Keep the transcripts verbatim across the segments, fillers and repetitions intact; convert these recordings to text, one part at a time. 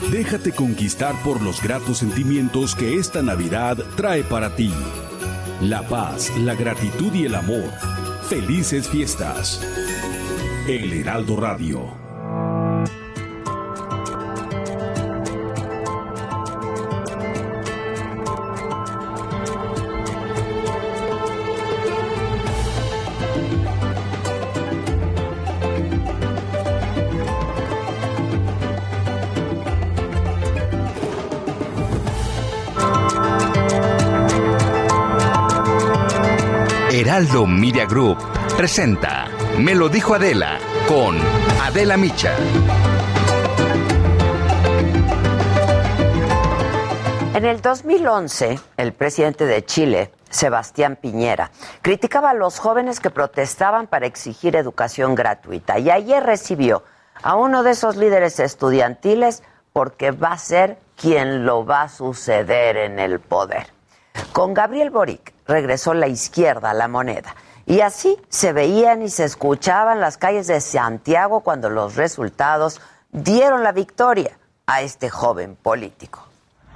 Déjate conquistar por los gratos sentimientos que esta Navidad trae para ti. La paz, la gratitud y el amor. ¡Felices fiestas! El Heraldo Radio. Heraldo Media Group presenta Me lo dijo Adela con Adela Micha. En el dos mil once, el presidente de Chile, Sebastián Piñera, criticaba a los jóvenes que protestaban para exigir educación gratuita. Y ayer recibió a uno de esos líderes estudiantiles porque va a ser quien lo va a suceder en el poder. Con Gabriel Boric regresó la izquierda a la moneda. Y así se veían y se escuchaban las calles de Santiago cuando los resultados dieron la victoria a este joven político.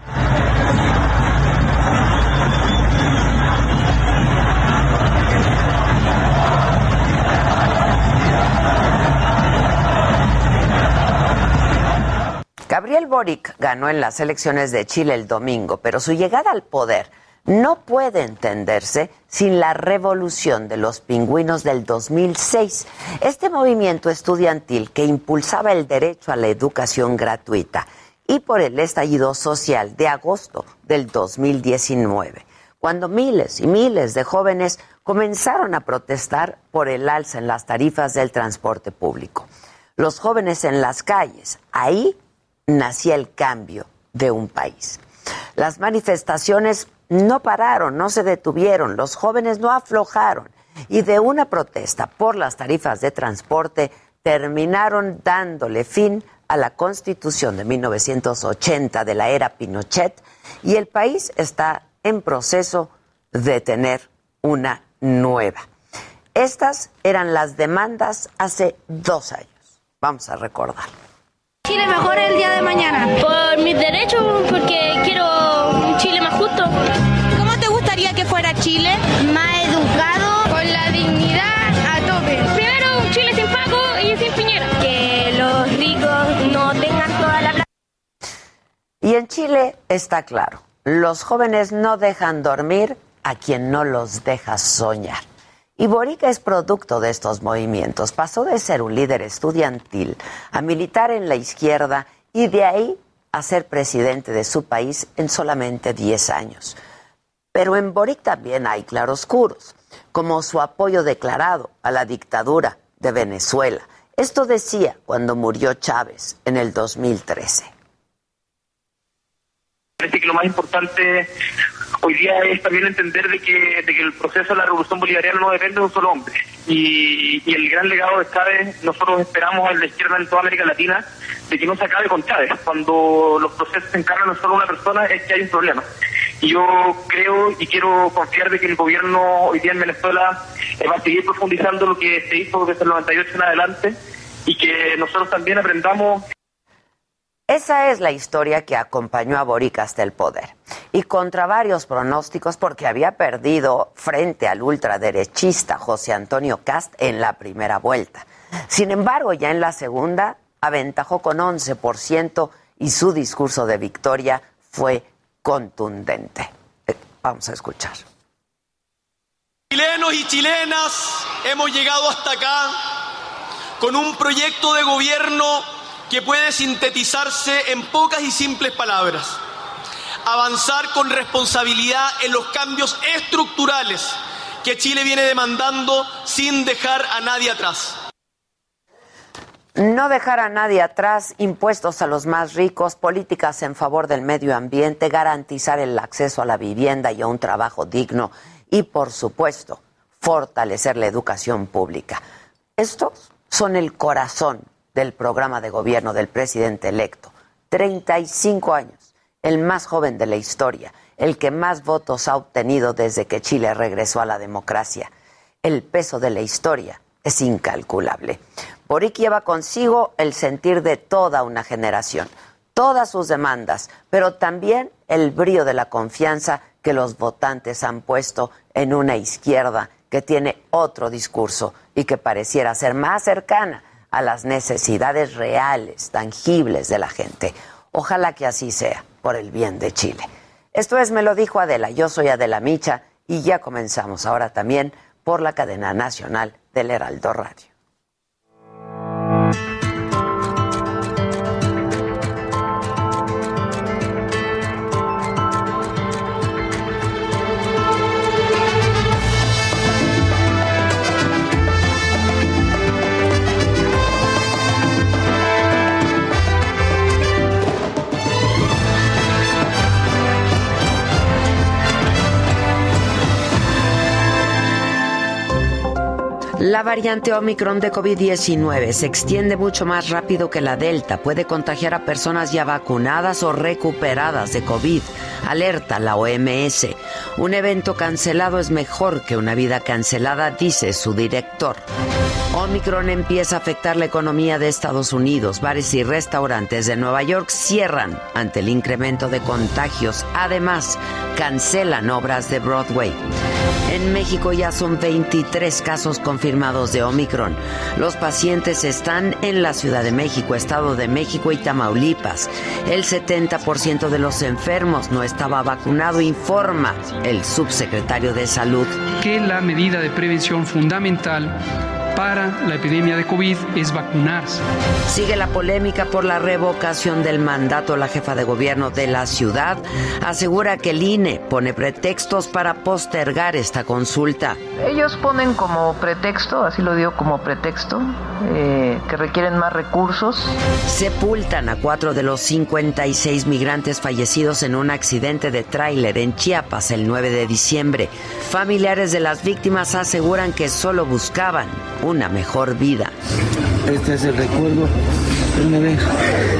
Gabriel Boric ganó en las elecciones de Chile el domingo, pero su llegada al poder no puede entenderse sin la revolución de los pingüinos del dos mil seis. Este movimiento estudiantil que impulsaba el derecho a la educación gratuita y por el estallido social de agosto del dos mil diecinueve, cuando miles y miles de jóvenes comenzaron a protestar por el alza en las tarifas del transporte público. Los jóvenes en las calles, ahí nacía el cambio de un país. Las manifestaciones no pararon, no se detuvieron, los jóvenes no aflojaron y de una protesta por las tarifas de transporte terminaron dándole fin a la Constitución de mil novecientos ochenta de la era Pinochet y el país está en proceso de tener una nueva. Estas eran las demandas hace dos años. Vamos a recordar. Chile mejor el día de mañana. Por mis derechos, porque quiero un Chile más justo. ¿Cómo te gustaría que fuera Chile? Más educado, con la dignidad a tope. Primero, un Chile sin Paco y sin Piñera. Que los ricos no tengan toda la plata. Y en Chile está claro, los jóvenes no dejan dormir a quien no los deja soñar. Y Boric es producto de estos movimientos. Pasó de ser un líder estudiantil a militar en la izquierda y de ahí a ser presidente de su país en solamente diez años. Pero en Boric también hay claroscuros, como su apoyo declarado a la dictadura de Venezuela. Esto decía cuando murió Chávez en el dos mil trece. Parece que lo más importante hoy día es también entender de que, de que el proceso de la revolución bolivariana no depende de un solo hombre. Y, y el gran legado de Chávez, nosotros esperamos en la izquierda en toda América Latina, de que no se acabe con Chávez. Cuando los procesos se encargan solo una persona es que hay un problema. Y yo creo y quiero confiar de que el gobierno hoy día en Venezuela eh, va a seguir profundizando lo que se hizo desde el noventa y ocho en adelante y que nosotros también aprendamos. Esa es la historia que acompañó a Boric hasta el poder. Y contra varios pronósticos, porque había perdido frente al ultraderechista José Antonio Kast en la primera vuelta. Sin embargo, ya en la segunda, aventajó con once por ciento y su discurso de victoria fue contundente. Eh, vamos a escuchar. Chilenos y chilenas, hemos llegado hasta acá con un proyecto de gobierno que puede sintetizarse en pocas y simples palabras. Avanzar con responsabilidad en los cambios estructurales que Chile viene demandando sin dejar a nadie atrás. No dejar a nadie atrás, impuestos a los más ricos, políticas en favor del medio ambiente, garantizar el acceso a la vivienda y a un trabajo digno y, por supuesto, fortalecer la educación pública. Estos son el corazón del programa de gobierno del presidente electo. treinta y cinco años, el más joven de la historia, el que más votos ha obtenido desde que Chile regresó a la democracia. El peso de la historia es incalculable. Boric lleva consigo el sentir de toda una generación. todas sus demandas, pero también el brío de la confianza que los votantes han puesto en una izquierda que tiene otro discurso y que pareciera ser más cercana a las necesidades reales, tangibles de la gente. Ojalá que así sea, por el bien de Chile. Esto es Me lo dijo Adela, yo soy Adela Micha y ya comenzamos ahora también por la cadena nacional del Heraldo Radio. La variante Omicron de COVID diecinueve se extiende mucho más rápido que la Delta. Puede contagiar a personas ya vacunadas o recuperadas de COVID. Alerta la O M S. Un evento cancelado es mejor que una vida cancelada, dice su director. Omicron empieza a afectar la economía de Estados Unidos. Bares y restaurantes de Nueva York cierran ante el incremento de contagios. Además, cancelan obras de Broadway. En México ya son veintitrés casos confirmados de Omicron. Los pacientes están en la Ciudad de México, Estado de México y Tamaulipas. El setenta por ciento de los enfermos no estaba vacunado, informa el subsecretario de Salud. Que la medida de prevención fundamental para la epidemia de COVID es vacunarse. Sigue la polémica por la revocación del mandato. La jefa de gobierno de la ciudad asegura que el I N E pone pretextos para postergar esta consulta. Ellos ponen como pretexto, así lo digo como pretexto, eh, que requieren más recursos. Sepultan a cuatro de los cincuenta y seis migrantes fallecidos en un accidente de tráiler en Chiapas el nueve de diciembre. Familiares de las víctimas aseguran que solo buscaban una mejor vida. Este es el recuerdo que me deja.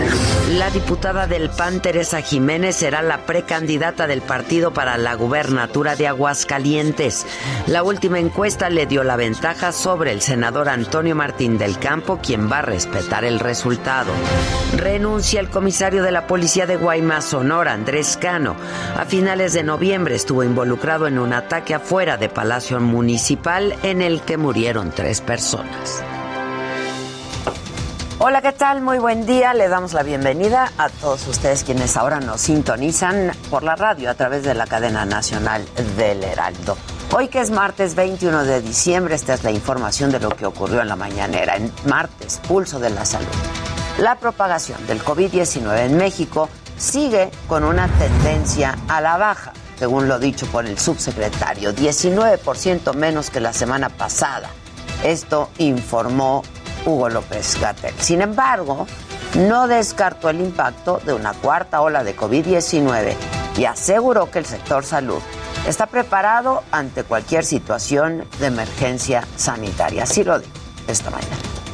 La diputada del P A N, Teresa Jiménez, será la precandidata del partido para la gubernatura de Aguascalientes. La última encuesta le dio la ventaja sobre el senador Antonio Martín del Campo, quien va a respetar el resultado. Renuncia el comisario de la policía de Guaymas, Sonora, Andrés Cano. A finales de noviembre estuvo involucrado en un ataque afuera de Palacio Municipal en el que murieron tres personas. Hola, ¿qué tal? Muy buen día. Le damos la bienvenida a todos ustedes quienes ahora nos sintonizan por la radio a través de la cadena nacional del Heraldo. Hoy que es martes veintiuno de diciembre, esta es la información de lo que ocurrió en la mañanera. En martes, Pulso de la Salud. La propagación del COVID diecinueve en México sigue con una tendencia a la baja, según lo dicho por el subsecretario, diecinueve por ciento menos que la semana pasada. Esto informó Hugo López-Gatell. Sin embargo, no descartó el impacto de una cuarta ola de COVID diecinueve y aseguró que el sector salud está preparado ante cualquier situación de emergencia sanitaria. Así lo dijo esta mañana.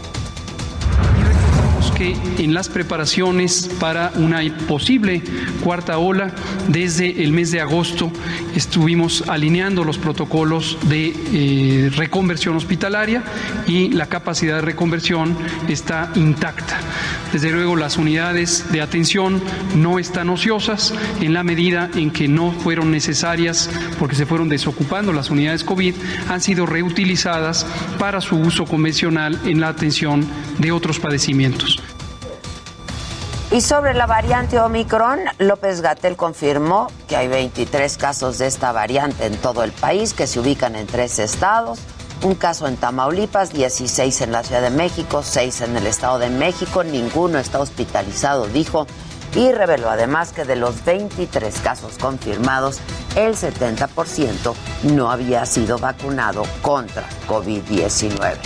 Que en las preparaciones para una posible cuarta ola, desde el mes de agosto estuvimos alineando los protocolos de eh, reconversión hospitalaria y la capacidad de reconversión está intacta. Desde luego, las unidades de atención no están ociosas en la medida en que no fueron necesarias porque se fueron desocupando las unidades COVID, han sido reutilizadas para su uso convencional en la atención de otros padecimientos. Y sobre la variante Omicron, López-Gatell confirmó que hay veintitrés casos de esta variante en todo el país que se ubican en tres estados. Un caso en Tamaulipas, dieciséis en la Ciudad de México, seis en el Estado de México. Ninguno está hospitalizado, dijo. Y reveló además que de los veintitrés casos confirmados, el setenta por ciento no había sido vacunado contra COVID diecinueve.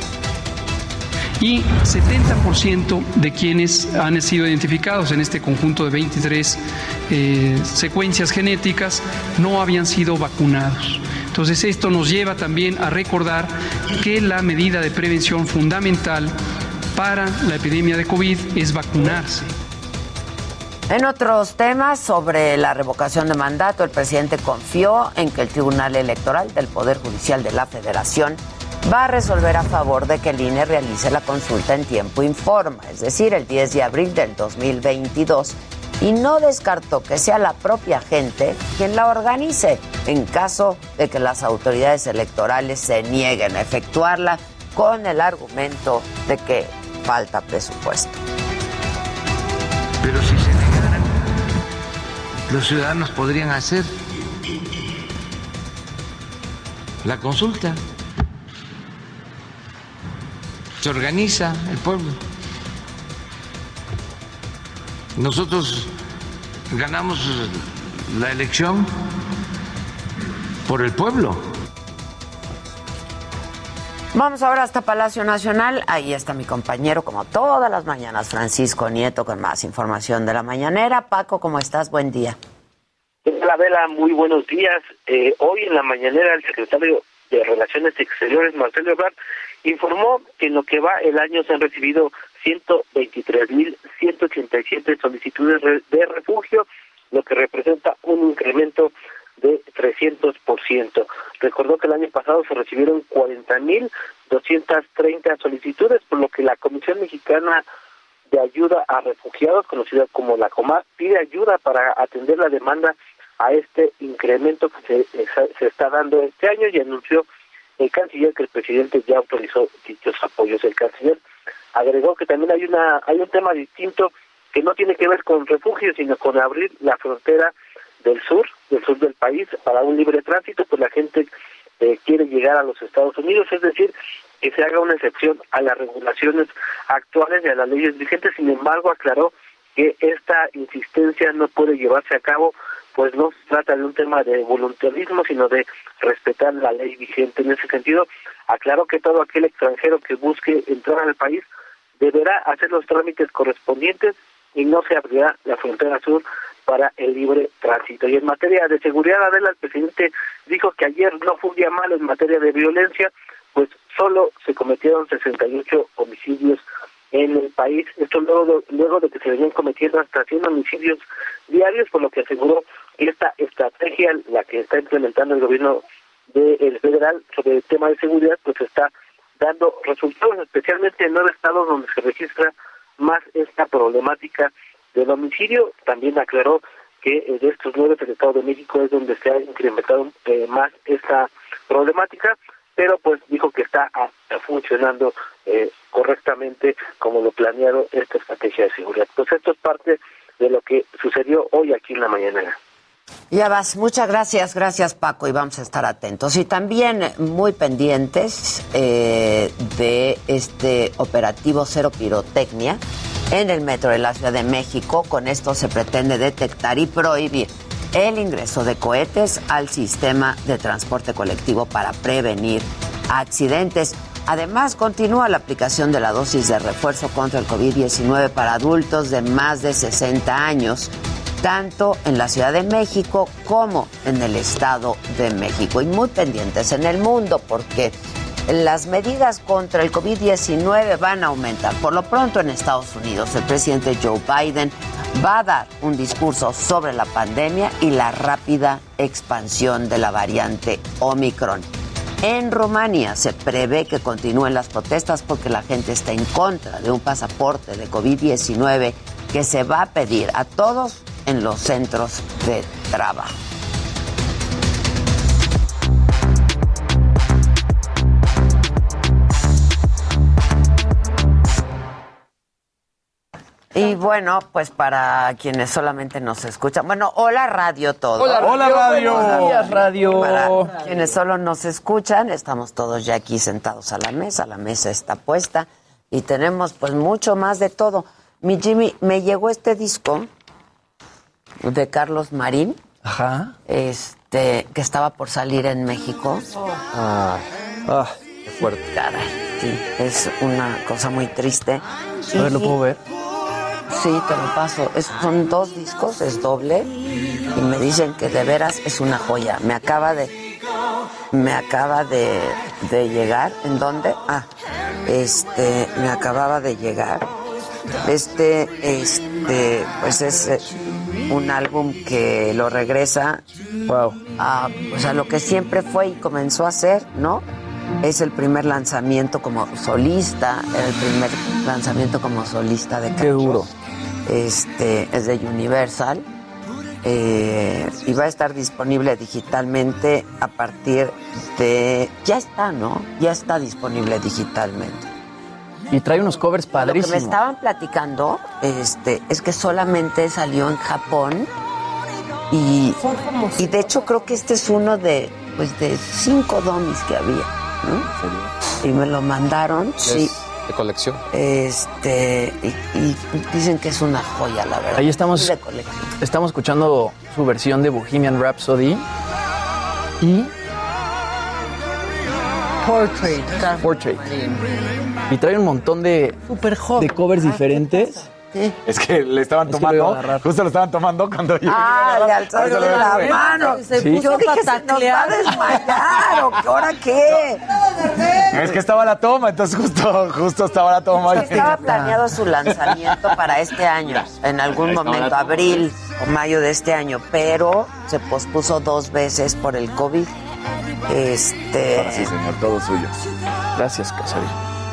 Y setenta por ciento de quienes han sido identificados en este conjunto de veintitrés eh, secuencias genéticas no habían sido vacunados. Entonces esto nos lleva también a recordar que la medida de prevención fundamental para la epidemia de COVID es vacunarse. En otros temas, sobre la revocación de mandato, el presidente confió en que el Tribunal Electoral del Poder Judicial de la Federación va a resolver a favor de que el I N E realice la consulta en tiempo informa, es decir, el diez de abril del dos mil veintidós, y no descartó que sea la propia gente quien la organice en caso de que las autoridades electorales se nieguen a efectuarla con el argumento de que falta presupuesto. Pero si se negaran, los ciudadanos podrían hacer la consulta. Se organiza el pueblo. Nosotros ganamos la elección por el pueblo. Vamos ahora hasta Palacio Nacional. Ahí está mi compañero, como todas las mañanas, Francisco Nieto, con más información de la mañanera. Paco, ¿cómo estás? Buen día. Hola, Adela, muy buenos días. Eh, hoy en la mañanera el secretario de Relaciones Exteriores, Marcelo Ebrard, informó que en lo que va el año se han recibido ciento veintitrés mil ciento ochenta y siete solicitudes de refugio, lo que representa un incremento de trescientos por ciento. Recordó que el año pasado se recibieron cuarenta mil doscientas treinta solicitudes, por lo que la Comisión Mexicana de Ayuda a Refugiados, conocida como la COMAR, pide ayuda para atender la demanda a este incremento que se, se está dando este año, y anunció el canciller que el presidente ya autorizó dichos apoyos. El canciller agregó que también hay una hay un tema distinto que no tiene que ver con refugio, sino con abrir la frontera del sur, del sur del país, para un libre tránsito, pues la gente eh, quiere llegar a los Estados Unidos, es decir, que se haga una excepción a las regulaciones actuales y a las leyes vigentes. Sin embargo, aclaró que esta insistencia no puede llevarse a cabo, pues no se trata de un tema de voluntarismo, sino de respetar la ley vigente. En ese sentido, aclaró que todo aquel extranjero que busque entrar al país deberá hacer los trámites correspondientes y no se abrirá la frontera sur para el libre tránsito. Y en materia de seguridad, Adela, el presidente dijo que ayer no fue un día malo en materia de violencia, pues solo se cometieron sesenta y ocho homicidios en el país. Esto luego de, luego de que se venían cometiendo hasta cien homicidios diarios, por lo que aseguró que esta estrategia, la que está implementando el gobierno del federal sobre el tema de seguridad, pues está dando resultados, especialmente en nueve estados donde se registra más esta problemática del homicidio. También aclaró que de estos nueve, el Estado de México es donde se ha incrementado eh, más esta problemática, pero pues dijo que está a, a funcionando eh, correctamente como lo planearon esta estrategia de seguridad. Pues esto es parte de lo que sucedió hoy aquí en la mañanera. Ya vas, muchas gracias, gracias Paco, y vamos a estar atentos. Y también muy pendientes eh, de este operativo Cero Pirotecnia en el metro de la Ciudad de México. Con esto se pretende detectar y prohibir el ingreso de cohetes al sistema de transporte colectivo para prevenir accidentes. Además, continúa la aplicación de la dosis de refuerzo contra el COVID diecinueve para adultos de más de sesenta años, tanto en la Ciudad de México como en el Estado de México. Y muy pendientes en el mundo, porque las medidas contra el COVID diecinueve van a aumentar. Por lo pronto, en Estados Unidos, el presidente Joe Biden va a dar un discurso sobre la pandemia y la rápida expansión de la variante Omicron. En Rumania se prevé que continúen las protestas porque la gente está en contra de un pasaporte de COVID diecinueve que se va a pedir a todos en los centros de trabajo. Y bueno, pues para quienes solamente nos escuchan, bueno, hola radio todo. Hola, hola radio. Buenos días, radio. Para quienes solo nos escuchan, estamos todos ya aquí sentados a la mesa, la mesa está puesta y tenemos pues mucho más de todo. Mi Jimmy, me llegó este disco de Carlos Marín. Ajá. Este, que estaba por salir en México. Ah, ah qué fuerte. Caray, sí, es una cosa muy triste. A ver, ¿lo puedo ver? Sí, te lo paso. Es, son dos discos, es doble. Y me dicen que de veras es una joya. Me acaba de... Me acaba de, de llegar. ¿En dónde? Ah, este... Me acababa de llegar. Este... Este... Pues es eh, un álbum que lo regresa... Wow. A, pues a lo que siempre fue y comenzó a ser, ¿no? Es el primer lanzamiento como solista, era el primer lanzamiento como solista de Carlos. Qué duro. Este, es de Universal. Eh, y va a estar disponible digitalmente a partir de... Ya está, ¿no? Ya está disponible digitalmente. Y trae unos covers padrísimos. Lo que me estaban platicando este, es que solamente salió en Japón y, y de hecho creo que este es uno de, pues, de cinco dummies que había, ¿no? Y me lo mandaron, ¿Es sí. de colección? Este, y, y dicen que es una joya, la verdad. Ahí estamos, de colección. estamos escuchando su versión de Bohemian Rhapsody y Portrait. Portrait. Y trae un montón de, Super joven. de covers diferentes. Sí. Es que le estaban Es que tomando, lo iba a agarrar. justo lo estaban tomando cuando yo... Ah, le alzaron la mano. Se Sí. puso Yo a dije, se nos va a pataclear. desmayar, ¿o qué? ¿Ahora qué? Es que estaba la toma, entonces justo, justo estaba la toma. Es que estaba planeado su lanzamiento para este año, en algún Ahí estaba momento, la toma. abril o mayo de este año, pero se pospuso dos veces por el COVID. Este. Sí, señor, todo suyo. Gracias, Casarín.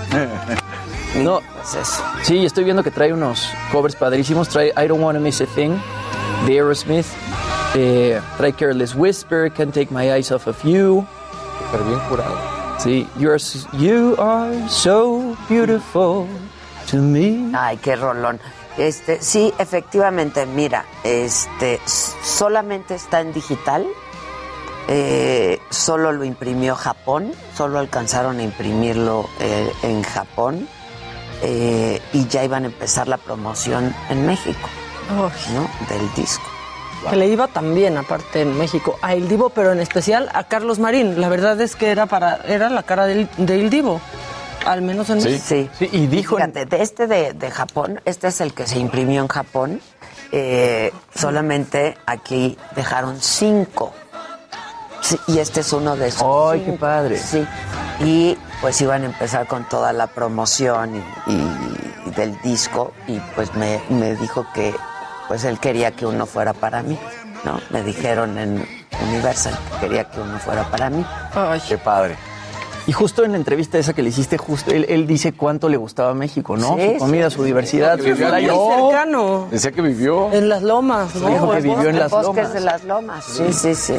No, Pues eso. sí, estoy viendo que trae unos covers padrísimos. Trae I Don't Wanna Miss a Thing de Aerosmith. Eh, trae Careless Whisper, Can't Take My Eyes Off of You. Pero bien curado. Sí, You're, s- You Are So Beautiful to Me. Ay, qué rolón. Este, sí, efectivamente, mira, este, s- solamente está en digital. Eh, solo lo imprimió Japón, solo alcanzaron a imprimirlo eh, en Japón eh, y ya iban a empezar la promoción en México, Uy, ¿no? Del disco. que le iba también, aparte en México, a El Divo, pero en especial a Carlos Marín. La verdad es que era para era la cara del, de El Divo, al menos en México. Sí, Sí, y dijo... fíjate, de este de, de Japón, este es el que se imprimió en Japón, eh, solamente aquí dejaron cinco. Sí, y este es uno de esos. ¡Ay, cinco. qué padre! Sí, y pues iban a empezar con toda la promoción y, y- y del disco y pues me, me dijo que pues él quería que uno fuera para mí, ¿no? Me dijeron en Universal que quería que uno fuera para mí. Ay, Qué padre. Y justo en la entrevista esa que le hiciste, justo él, él dice cuánto le gustaba México, ¿no? Sí, Su comida, sí, su sí. diversidad, Sí, sus sí, sí. playas. muy cercano, Decía que vivió. en las lomas, ¿no? Dijo que el vivió bosque- en las bosques lomas. de las lomas, sí, sí, sí.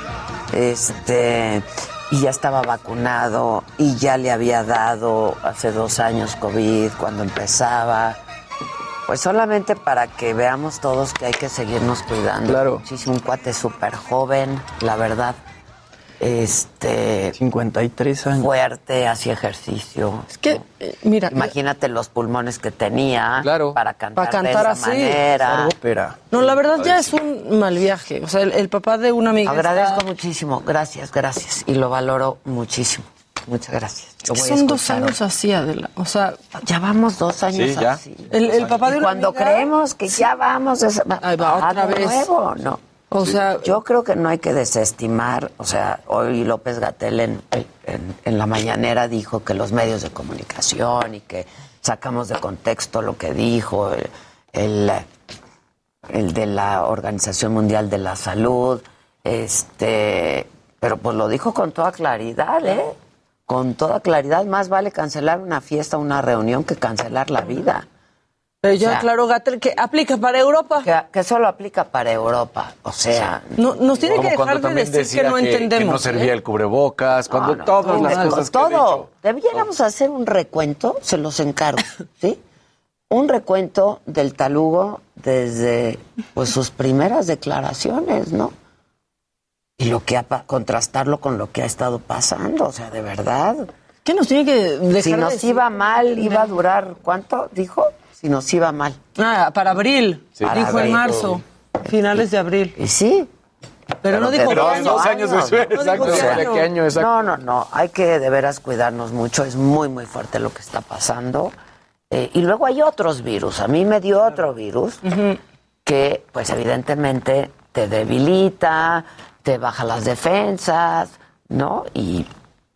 Este, y ya estaba vacunado y ya le había dado hace dos años COVID cuando empezaba. Pues solamente para que veamos todos que hay que seguirnos cuidando. Claro. Muchísimo, un cuate súper joven, la verdad. Este, cincuenta y tres años. fuerte, hacía ejercicio. Es que, eh, mira, Imagínate los pulmones que tenía Claro. para cantar, Para cantar de esa así. manera. Ópera. no, la verdad ya es un mal viaje. O sea, el, el papá de una amiga Agradezco está- muchísimo, gracias, gracias. Y lo valoro muchísimo. Muchas gracias. Lo voy a son dos escuchar años así, Adela. O sea, hoy. Ya vamos dos años Sí, ya. así. el, el papá de Y una cuando amiga- creemos que ya vamos, es, Ahí va, ah, otra de vez. nuevo, no. O sea, Yo creo que no hay que desestimar, o sea, hoy López Gatell en, en, en la mañanera dijo que los medios de comunicación y que sacamos de contexto lo que dijo el, el, el de la Organización Mundial de la Salud, este, pero pues lo dijo con toda claridad, ¿eh? Con toda claridad, más vale cancelar una fiesta, una reunión que cancelar la vida. pero ya o sea, claro, Gatell, que aplica para Europa. Que, que solo aplica para Europa, o sea... No, nos tiene Como que cuando dejar de también decir decía que no que, entendemos. que no servía ¿eh? el cubrebocas, cuando No, no, todas no, las no, cosas que han todo. hecho. Debiéramos hacer un recuento, se los encargo, ¿sí? Un recuento del talugo desde pues sus primeras declaraciones, ¿no? Y lo que ha pa- contrastarlo con lo que ha estado pasando, o sea, de verdad. ¿Qué nos tiene que dejar Si de nos decir? iba mal, iba a durar, ¿cuánto dijo? Si nos iba mal. Ah, para abril. Sí, dijo para en abril. marzo. Finales de abril. Y sí. Pero, no de dijo Pero qué dos año. dos años después, No dijo exacto. qué ¿De año. qué año exacto? No, no, no. Hay que de veras cuidarnos mucho. Es muy, muy fuerte lo que está pasando. Eh, y luego hay otros virus. A mí me dio otro virus que, pues, evidentemente te debilita, te baja las defensas, ¿no? Y,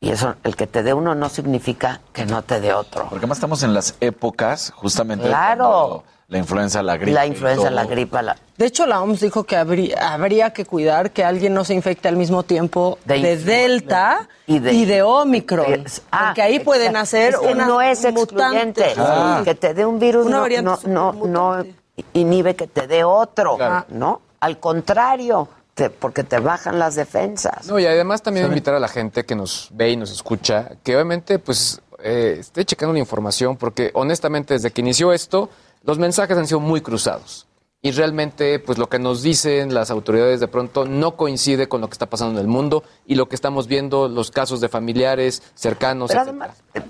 Y eso, el que te dé uno no significa que no te dé otro. Porque además estamos en las épocas justamente claro. de la influenza, la gripe. La influenza, la gripa. La... De hecho, la O M S dijo que habría, habría que cuidar que alguien no se infecte al mismo tiempo de, de Delta de, y, de, y de Omicron. De, ah, porque ahí pueden exacto. hacer es que una no es excluyente. Ah. Que te dé un virus una no, no, no, no inhibe que te dé otro, claro. ¿no? Al contrario. Te, porque te bajan las defensas. No, y además también invitar a la gente que nos ve y nos escucha, que obviamente pues eh, esté checando la información, porque honestamente desde que inició esto, los mensajes han sido muy cruzados. Y realmente, pues lo que nos dicen las autoridades de pronto no coincide con lo que está pasando en el mundo y lo que estamos viendo, los casos de familiares cercanos. Pero además,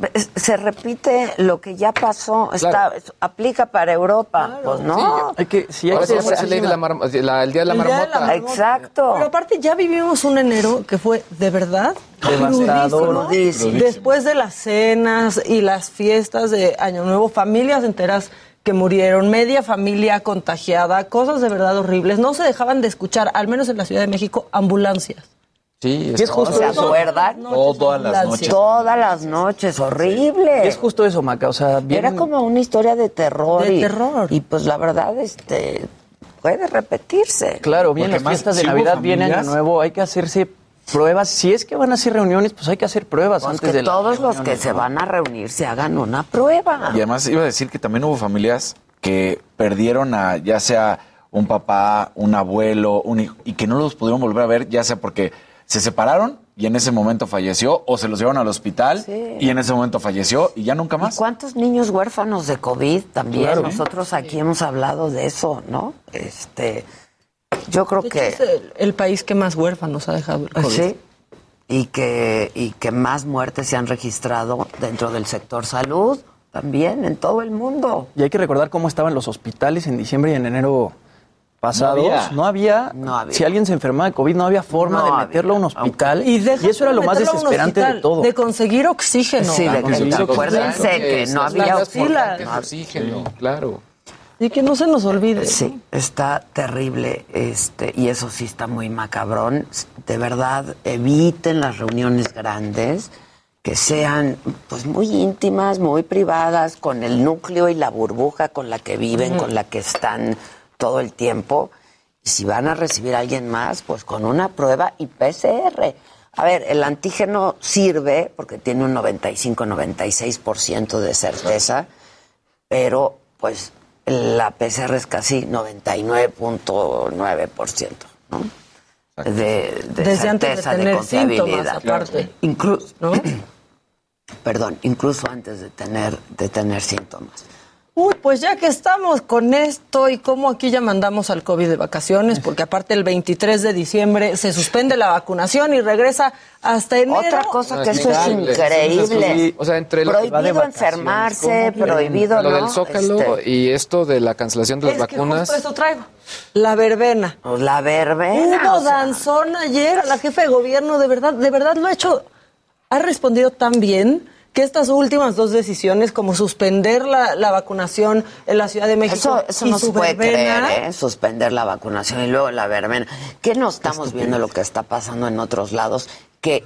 se repite lo que ya pasó, claro. está, aplica para Europa, claro. pues no. Sí, hay que, si hay que hacer el, la mar, la, el día de la el marmota. Día de la marmota. Exacto. Pero aparte ya vivimos un enero que fue de verdad devastador. Después de las cenas y las fiestas de Año Nuevo, familias enteras que murieron, media familia contagiada, cosas de verdad horribles. No se dejaban de escuchar, al menos en la Ciudad de México, ambulancias. Sí, es, es justo ¿se acuerdan? Todas las noches. Todas las noches, horrible. Es justo eso, Maca, o sea, bien... Era como una historia de terror. De y, terror. Y pues la verdad, este, puede repetirse. Claro, bien las fiestas de si Navidad, viene Año Nuevo, hay que hacerse pruebas. Si es que van a hacer reuniones, pues hay que hacer pruebas pues antes que de la todos los que se van a reunir se hagan una prueba. Y además iba a decir que también hubo familias que perdieron a ya sea un papá, un abuelo, un hijo, y que no los pudieron volver a ver, ya sea porque se separaron y en ese momento falleció, o se los llevaron al hospital sí. y en ese momento falleció y ya nunca más. ¿Y cuántos niños huérfanos de COVID también? Claro. Nosotros aquí sí. hemos hablado de eso, ¿no? Este... Yo creo de que hecho, es el, el país que más huérfanos ha dejado el COVID. Sí, y que, y que más muertes se han registrado dentro del sector salud, también en todo el mundo. Y hay que recordar cómo estaban los hospitales en diciembre y en enero pasados. No había. No había, no había. Si alguien se enfermaba de COVID, no había forma no de había. meterlo a un hospital. Y, y eso era lo más desesperante de todo. De conseguir oxígeno. Sí, de conseguir Acuérdense que no había oxígeno. Claro. Y que no se nos olvide. Sí, está terrible, este, y eso sí está muy macabrón. De verdad, eviten las reuniones grandes, que sean pues muy íntimas, muy privadas, con el núcleo y la burbuja con la que viven, mm. con la que están todo el tiempo. Y si van a recibir a alguien más, pues con una prueba y P C R. A ver, el antígeno sirve porque tiene un noventa y cinco, noventa y seis por ciento de certeza, pero pues la P C R es casi noventa y nueve punto nueve por ciento, ¿no? De, de Desde certeza, antes de tener de confiabilidad. síntomas, aparte. Incluso, ¿no? Perdón, incluso antes de tener, de tener síntomas. Uy, pues ya que estamos con esto y como aquí ya mandamos al COVID de vacaciones, porque aparte el veintitrés de diciembre se suspende la vacunación y regresa hasta enero. Otra cosa que eso es increíble. O sea, entre lo prohibido enfermarse, prohibido, lo ¿no? del Zócalo este... y esto de la cancelación de las es vacunas. Que justo eso traigo. La verbena. La verbena. Hubo o sea... danzón ayer a la jefa de gobierno, de verdad, de verdad lo ha hecho, ha respondido tan bien que estas últimas dos decisiones, como suspender la, la vacunación en la Ciudad de México eso, eso y no su se puede verbena, creer, ¿eh? Suspender la vacunación y luego la verbena. ¿Qué no estamos viendo lo que está pasando en otros lados? Que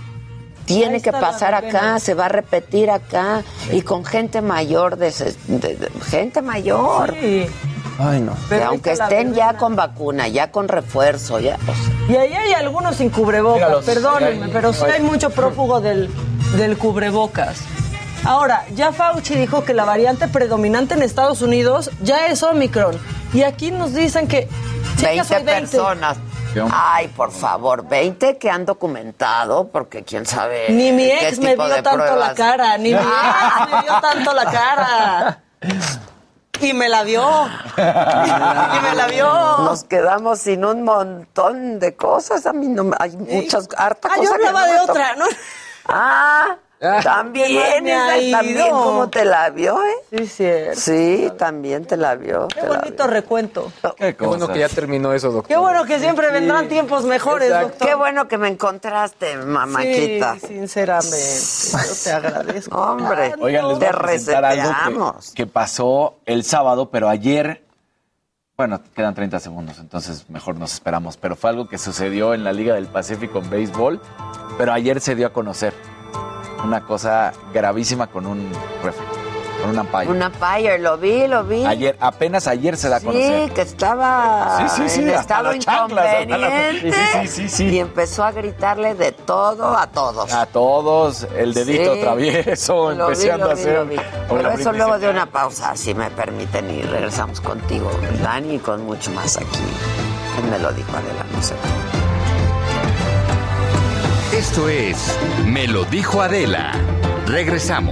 tiene que pasar acá, se va a repetir acá, sí. y con gente mayor, de, de, de gente mayor. Sí. Ay, no. Que aunque estén ya con vacuna, ya con refuerzo, ya. O sea. Y ahí hay algunos sin cubrebocas, Míralos, perdónenme, ahí, pero sí hay mucho prófugo del, del cubrebocas. Ahora, ya Fauci dijo que la variante predominante en Estados Unidos ya es Omicron. Y aquí nos dicen que... veinte personas. Ay, por favor, veinte que han documentado, porque quién sabe. Ni mi ex me vio tanto pruebas. la cara, ni mi ex me vio tanto la cara. Y me la vio. Y me la vio. Nos quedamos sin un montón de cosas. A mí no hay muchas, harta ah, cosas. Ah, yo hablaba no de otra, ¿no? Ah, también, esa, también como te la vio, ¿eh? Sí, cierto. Sí, también te la vio. Qué bonito recuento. Qué, Qué bueno que ya terminó eso, doctor. Qué bueno que siempre sí. vendrán tiempos mejores, Exacto. doctor. Qué bueno que me encontraste, mamáquita. Sí, sinceramente. Yo te agradezco. Hombre, oigan, les voy a presentar algo que, que pasó el sábado, pero ayer... Bueno, quedan treinta segundos, entonces mejor nos esperamos. Pero fue algo que sucedió en la Liga del Pacífico en béisbol, pero ayer se dio a conocer. una cosa gravísima con un referee, con un umpire. Un umpire, lo vi, lo vi. Ayer, apenas ayer se da a conocer. Sí, que estaba sí, sí, sí, en hasta estado las chanclas, hasta inconveniente. las- sí, sí, sí, sí. Y empezó a gritarle de todo a todos. A todos, el dedito Sí. travieso, Lo vi, empezando lo a vi, hacer. lo vi. como Pero la eso Britney luego de Spears. una pausa, si me permiten, y regresamos contigo, Dani, y con mucho más aquí. Él me lo dijo, Adela, no sé. Esto es Me lo dijo Adela. Regresamos.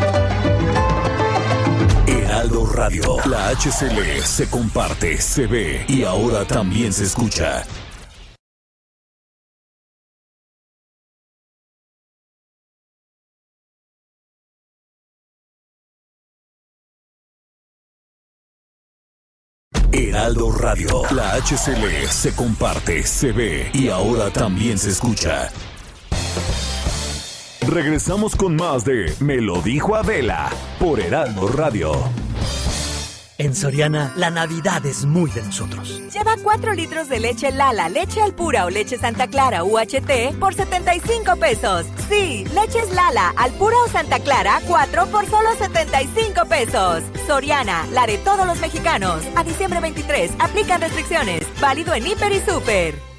Heraldo Radio. La H C L se comparte, se ve y ahora también se escucha. Heraldo Radio. La H C L se comparte, se ve y ahora también se escucha. Regresamos con más de Me lo dijo Adela por Heraldo Radio. En Soriana, la Navidad es muy de nosotros. Lleva cuatro litros de leche Lala, leche Alpura o leche Santa Clara U H T por setenta y cinco pesos. Sí, leches Lala, Alpura o Santa Clara, cuatro por solo setenta y cinco pesos. Soriana, la de todos los mexicanos. A diciembre veintitrés, aplican restricciones. Válido en Hiper y Super.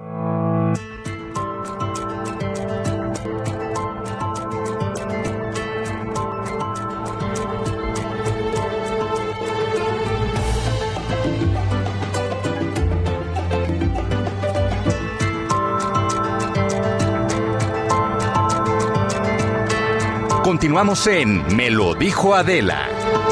Continuamos en Me lo dijo Adela.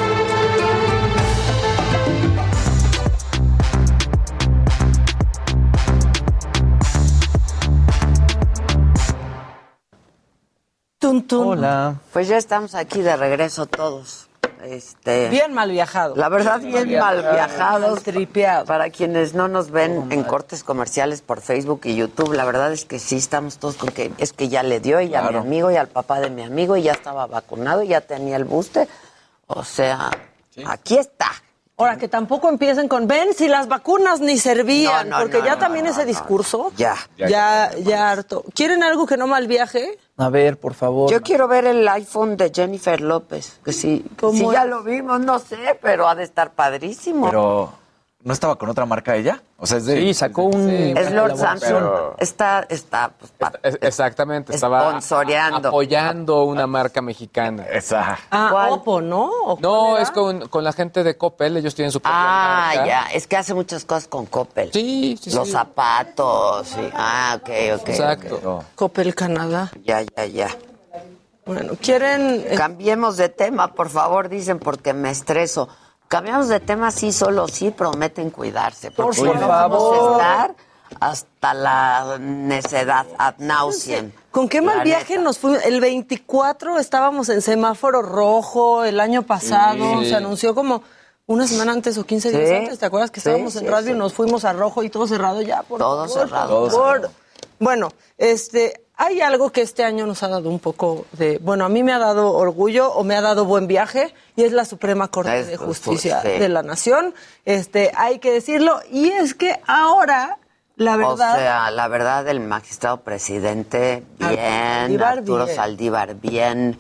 Tun, tun. Hola. Pues ya estamos aquí de regreso todos. Este, Bien mal viajados. La verdad, bien mal viajados. Tripeados. Para quienes no nos ven en cortes comerciales por Facebook y YouTube, la verdad es que sí estamos todos con que es que ya le dio y a mi amigo y al papá de mi amigo y ya estaba vacunado y ya tenía el booster. O sea, aquí está. Ahora, que tampoco empiecen con, ven, si las vacunas ni servían, No, no, porque no, ya no, también no, ese no, discurso, Ya. ya, ya, ya harto. ¿Quieren algo que no mal viaje? A ver, por favor. Yo quiero ver el iPhone de Jennifer López, que sí, que ¿Cómo sí es? ya lo vimos, no sé, pero ha de estar padrísimo. Pero, ¿no estaba con otra marca ella? O sea, es de... Sí, sacó un... es Lord Pero- Samsung. Está, está, pues, pa- Es- Exactamente, estaba Sponsoreando. apoyando una marca mexicana. Esa. Ah, ¿Cuál? Oppo, ¿no? ¿O No, cuál era? es con, con la gente de Coppel, ellos tienen su propia Ah, marca. ya, es que hace muchas cosas con Coppel. Sí, sí, Los sí. zapatos, sí. Ah, ok, ok. Exacto. ok. Coppel Canadá. Ya, ya, ya. Bueno, ¿quieren...? eh, Cambiemos de tema, por favor, dicen, porque me estreso. Cambiamos de tema, sí, solo sí prometen cuidarse. Porque Por si no vamos favor. a estar hasta la necedad, ad nauseam. ¿Con qué mal La viaje neta. nos fuimos? El veinticuatro estábamos en semáforo rojo el año pasado. Sí. Se anunció como una semana antes o quince días Sí. antes. ¿Te acuerdas que Sí, estábamos sí, en radio sí. y nos fuimos a rojo y todo cerrado ya? Por Todo favor, cerrado. por favor. Bueno, este, hay algo que este año nos ha dado un poco de... Bueno, a mí me ha dado orgullo o me ha dado buen viaje y es la Suprema Corte Es de justo, Justicia sí. de la Nación. Este, hay que decirlo. Y es que ahora, la verdad... O sea, la verdad, el magistrado presidente, bien, Saldívar, Arturo bien. Saldívar, bien,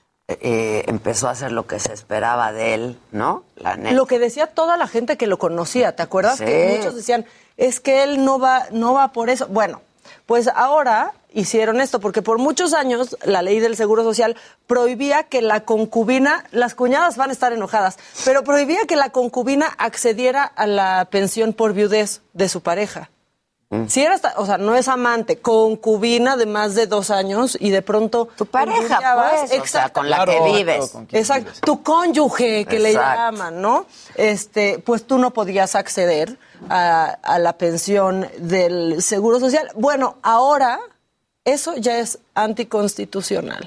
eh, empezó a hacer lo que se esperaba de él, ¿no? La neta. Lo que decía toda la gente que lo conocía, ¿te acuerdas? Sí. Que muchos decían, es que él no va, no va por eso. Bueno, pues ahora hicieron esto, porque por muchos años la ley del Seguro Social prohibía que la concubina, las cuñadas van a estar enojadas, pero prohibía que la concubina accediera a la pensión por viudez de su pareja. Si era, hasta- o sea, no es amante, concubina de más de dos años y de pronto... Tu pareja, pues, o sea, con la que vives. Exacto, tu cónyuge que le Exacto. llaman, ¿no? Este, pues tú no podías acceder a, a la pensión del Seguro Social. Bueno, ahora eso ya es anticonstitucional.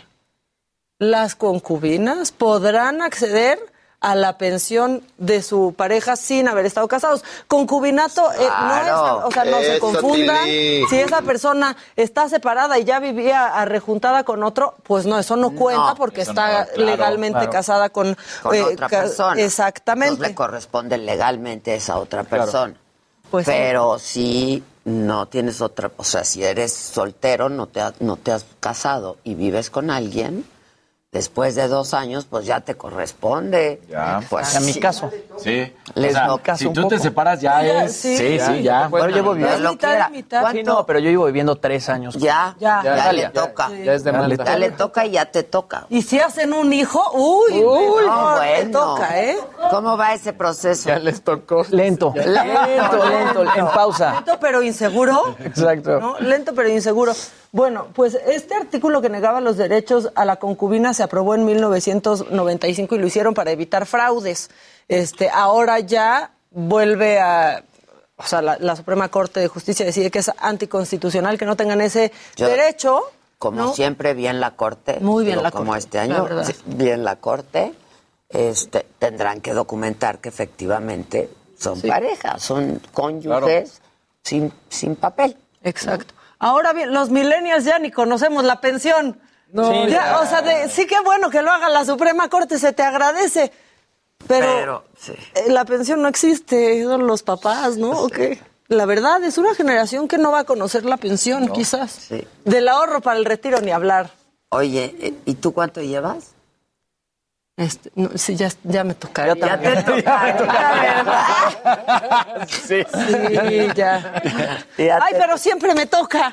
Las concubinas podrán acceder a la pensión de su pareja sin haber estado casados. Concubinato eh, no es, Claro. o sea, no se Eso, confundan. Tili. Si esa persona está separada y ya vivía arrejuntada con otro, pues no, eso no cuenta porque eso está no, claro, legalmente claro. casada con, Con eh, otra ca- persona. Exactamente. Entonces le corresponde legalmente a esa otra persona. Pues sí. Pero sí, no tienes otra, o sea, si eres soltero, no te, ha, no te has casado y vives con alguien, después de dos años, pues ya te corresponde. Ya. Pues, en mi sí. caso. Sí. Les o sea, no si tú te separas ya Ya, es... sí. Sí, sí, Ya, ya. Bueno, llevo Dios viviendo... lo quiera. mitad. Sí, no, pero yo llevo viviendo tres años. Ya, ya, Ya. ya, Ya, le ya, toca. Ya es demanda. Ya le toca y ya te toca. Y si hacen un hijo, uy, Uy, no, no, te bueno. toca, ¿eh? ¿Cómo va ese proceso? Ya les tocó. Lento, lento, lento, en pausa. Lento pero inseguro. Exacto. ¿No? Lento pero inseguro. Bueno, pues este artículo que negaba los derechos a la concubina se aprobó en mil novecientos noventa y cinco y lo hicieron para evitar fraudes. Este, ahora ya vuelve a... O sea, la, la Suprema Corte de Justicia decide que es anticonstitucional que no tengan ese Yo- derecho. Como ¿no? siempre, bien la Corte. Muy bien digo, la como Corte, este la año, verdad. sí, bien la Corte. Este, tendrán que documentar que efectivamente son Sí. parejas, son cónyuges sin, sin papel. Exacto. Ahora bien, los millennials ya ni conocemos la pensión. No, Ya, ya. O sea, de- sí que bueno que lo haga la Suprema Corte, se te agradece. Pero, Pero, sí. eh, la pensión no existe, son los papás, ¿no? ¿O qué? La verdad, es una generación que no va a conocer la pensión, quizás. Sí. Del ahorro para el retiro ni hablar. Oye, eh, ¿y tú cuánto llevas? Este, no, sí, ya, ya me toca. Ya te toca, ¿verdad? Sí. Sí, ya. Ya Ay, te- pero siempre me toca.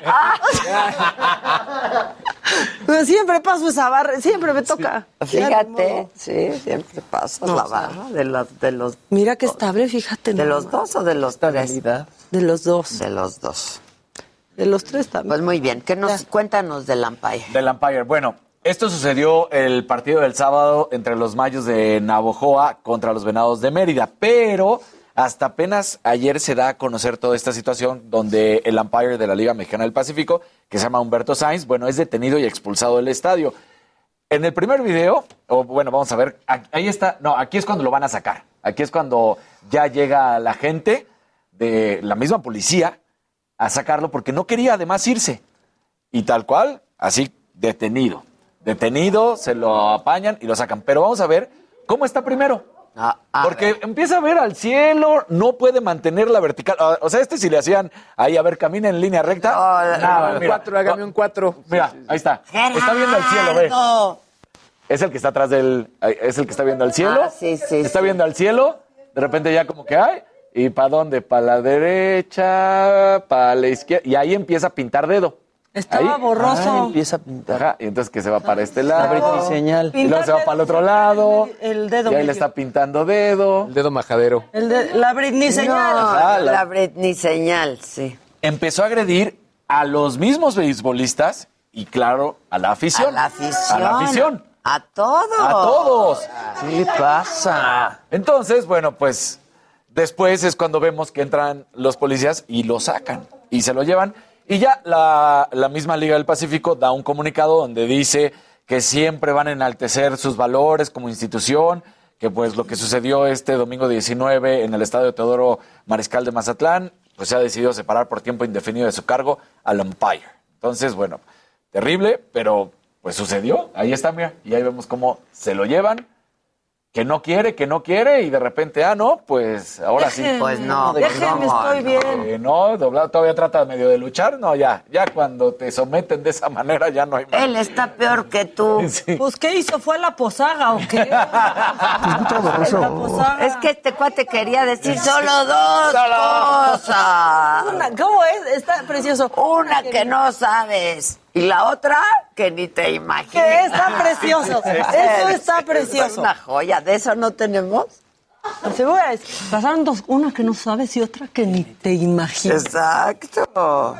Pero siempre paso esa barra, siempre me toca. Ya, ni Fíjate, modo. sí, siempre pasas No, la o sea, barra de los, de los, Mira qué estable, fíjate. de nada los más. dos o de los tres. Estabilidad. De los dos. De los dos. De los tres también. Pues muy bien, ¿qué nos Ya. cuéntanos del Empire? Del Empire. Bueno, esto sucedió el partido del sábado entre los Mayos de Navojoa contra los Venados de Mérida, pero hasta apenas ayer se da a conocer toda esta situación donde el Empire de la Liga Mexicana del Pacífico, que se llama Humberto Sainz, bueno, es detenido y expulsado del estadio. En el primer video, o bueno, vamos a ver, a- ahí está, no, aquí es cuando lo van a sacar. Aquí es cuando ya llega la gente de la misma policía a sacarlo porque no quería además irse. Y tal cual, así, detenido. Detenido, se lo apañan y lo sacan. Pero vamos a ver cómo está primero. Ah, a Porque ver. empieza a ver al cielo, no puede mantener la vertical. Ah, O sea, este si le hacían ahí, a ver, camina en línea recta. No, nada, Un mira. cuatro, hágame un cuatro. Mira, ahí está. Está viendo al cielo, ve. Gerardo. Es el que está atrás del... Es el que está viendo al cielo. Ah, sí, sí, Está sí. viendo al cielo. De repente ya como que hay. ¿Y para dónde? Para la derecha, para la izquierda. Y ahí empieza a pintar dedo. Estaba Ahí. borroso. Ah, empieza a pintar. Ajá, y entonces que se va para este La lado. Britney señal. Y luego se va para el otro lado. El dedo. Y ahí medio. le está pintando dedo. El dedo majadero. El de, la Britney señal. No, Ah, la- la Britney señal, sí. Empezó a agredir a los mismos beisbolistas y, claro, a la afición. A la afición. A la afición. A todos. A todos. ¿Qué le pasa? Entonces, bueno, pues después es cuando vemos que entran los policías y lo sacan y se lo llevan. Y ya la, la misma Liga del Pacífico da un comunicado donde dice que siempre van a enaltecer sus valores como institución, que pues lo que sucedió este domingo diecinueve en el estadio Teodoro Mariscal de Mazatlán, pues se ha decidido separar por tiempo indefinido de su cargo al Empire. Entonces, bueno, terrible, pero pues sucedió. Ahí está, mira, y ahí vemos cómo se lo llevan. Que no quiere, que no quiere, y de repente, ah, no, pues ahora sí. Déjenme, Pues no, Déjenme, no, estoy no. bien. Eh, no, doblado, todavía trata medio de luchar, no, ya, ya cuando te someten de esa manera ya no hay más. Él está peor que tú. Sí. Pues, ¿qué hizo? ¿Fue a la posaga o qué? La posaga. Es que este cuate quería decir solo dos cosas. Una, ¿cómo es? Está precioso. Una que no sabes y la otra que ni te imaginas. Que está precioso. Eso está precioso. Es una joya. ¿De eso no tenemos? Se voy a decir, pasaron dos, una que no sabes y otra que ni te imaginas. Exacto.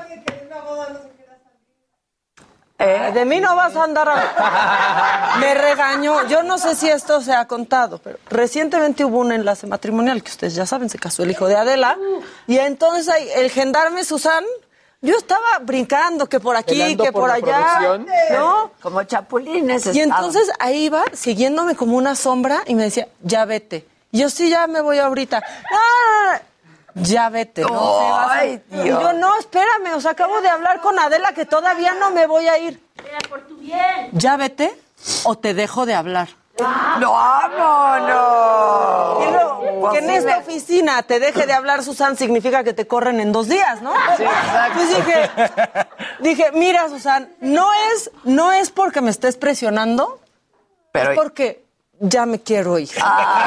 Eh, de mí no vas a andar a... Me regañó. Yo no sé si esto se ha contado, pero recientemente hubo un enlace matrimonial que ustedes ya saben, se casó el hijo de Adela. Y entonces ahí, el gendarme Susan, yo estaba brincando que por aquí, Velando que por por, la allá, producción. ¿no? Como chapulines. Y estaban. entonces ahí iba siguiéndome como una sombra y me decía, ya vete. Y yo, sí, ya me voy ahorita. ¡Ah! Ya vete, no te vas a- Ay, Y Dios. yo, no, espérame, o sea, acabo de hablar con Adela que todavía no me voy a ir. Ya vete o te dejo de hablar. ¡No, vámonos! Y luego, Que en esta oficina te deje de hablar Susan significa que te corren en dos días, ¿no? Sí, exacto. Pues dije, dije, mira, Susan, no es, no es porque me estés presionando, pero es porque ya me quiero ir.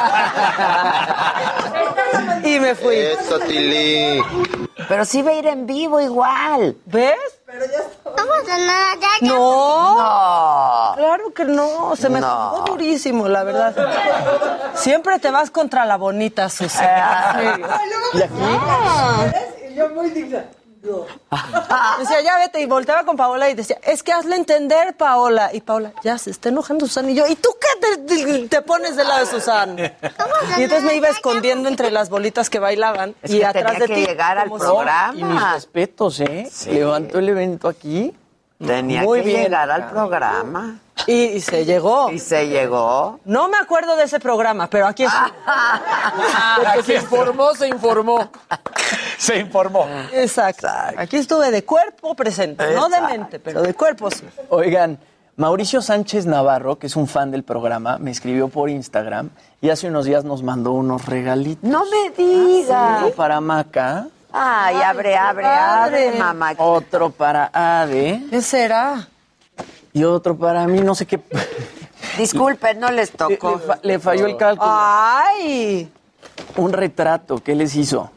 Ah. Y me fui. Eso, Tili. Pero sí va a ir en vivo igual. ¿Ves? Pero ya está. No pasa nada, ya, ya. No. No. Claro que no. Se me No. jugó durísimo, la verdad. Siempre te vas contra la bonita, Susana. ¿Y aquí? Y yo muy digna. No. Decía, ya vete, y volteaba con Paola y decía, es que hazle entender, Paola. Y Paola, ya se está enojando Susana. Y yo, ¿y tú qué te, te, te pones del lado de Susana? Y entonces me iba escondiendo entre las bolitas que bailaban. Es y que atrás tenía de que ti. llegar al como programa. Y mis respetos, ¿eh? Sí. Levantó el evento aquí. Tenía Muy que bien. llegar al programa. Y, y se llegó. Y se llegó. No me acuerdo de ese programa, pero aquí está. Porque se informó, se informó. Se informó. Exacto. Aquí estuve de cuerpo presente, no de Exacto. mente, pero de cuerpo sí. Oigan, Mauricio Sánchez Navarro, que es un fan del programa, me escribió por Instagram y hace unos días nos mandó unos regalitos. No me digas. Uno para Maca. Ay, abre, abre, abre, mamá. Otro para Ade. ¿Qué será? Y otro para mí, no sé qué. Disculpen, no les Le, tocó. le fa- le falló el cálculo. ¡Ay! Un retrato, ¿qué les hizo?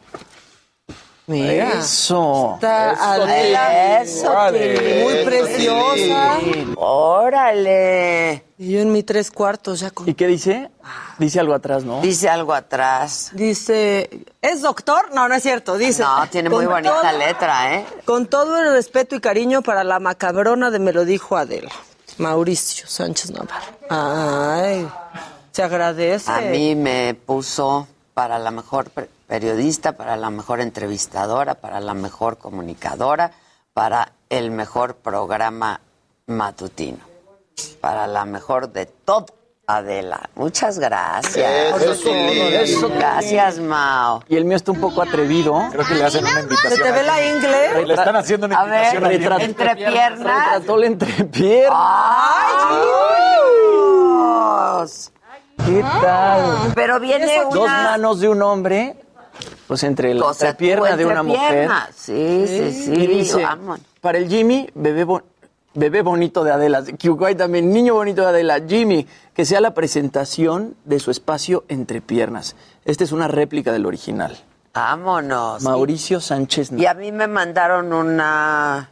Mira. Eso. Está Eso, Adela, Eso, Órale. Tili. muy preciosa. Órale. Y yo en mi tres cuartos ya con... ¿Y qué dice? Dice algo atrás, ¿no? Dice algo atrás. Dice, ¿es doctor? No, no es cierto, dice. No, tiene muy con bonita todo- letra, ¿eh? Con todo el respeto y cariño para la macabrona de Me lo dijo Adela. Mauricio Sánchez Navarro. Ay, se agradece. A mí me puso para la mejor pre- periodista, para la mejor entrevistadora, para la mejor comunicadora, para el mejor programa matutino, para la mejor de todo, Adela. Muchas gracias. Eso, Tili. Eso, Gracias, Mao. Y el mío está un poco atrevido. Creo que le hacen una ¿Se invitación. te ve la ingle? Le están haciendo una A ver, invitación. ahí. Retrató- entre piernas. Retrató la entrepierna. ¡Ay, Dios! ¿Qué tal? Pero viene una... Dos manos de un hombre, pues entre la O sea, entrepierna tu de una mujer. entrepierna. Sí, sí, sí. Y dice, vamos. para el Jimmy, bebé, bo- bebé bonito de Adela. Kiukwai también, niño bonito de Adela. Jimmy, que sea la presentación de su espacio entre piernas. Esta es una réplica del original. Vámonos. Mauricio Sánchez Y a mí me mandaron una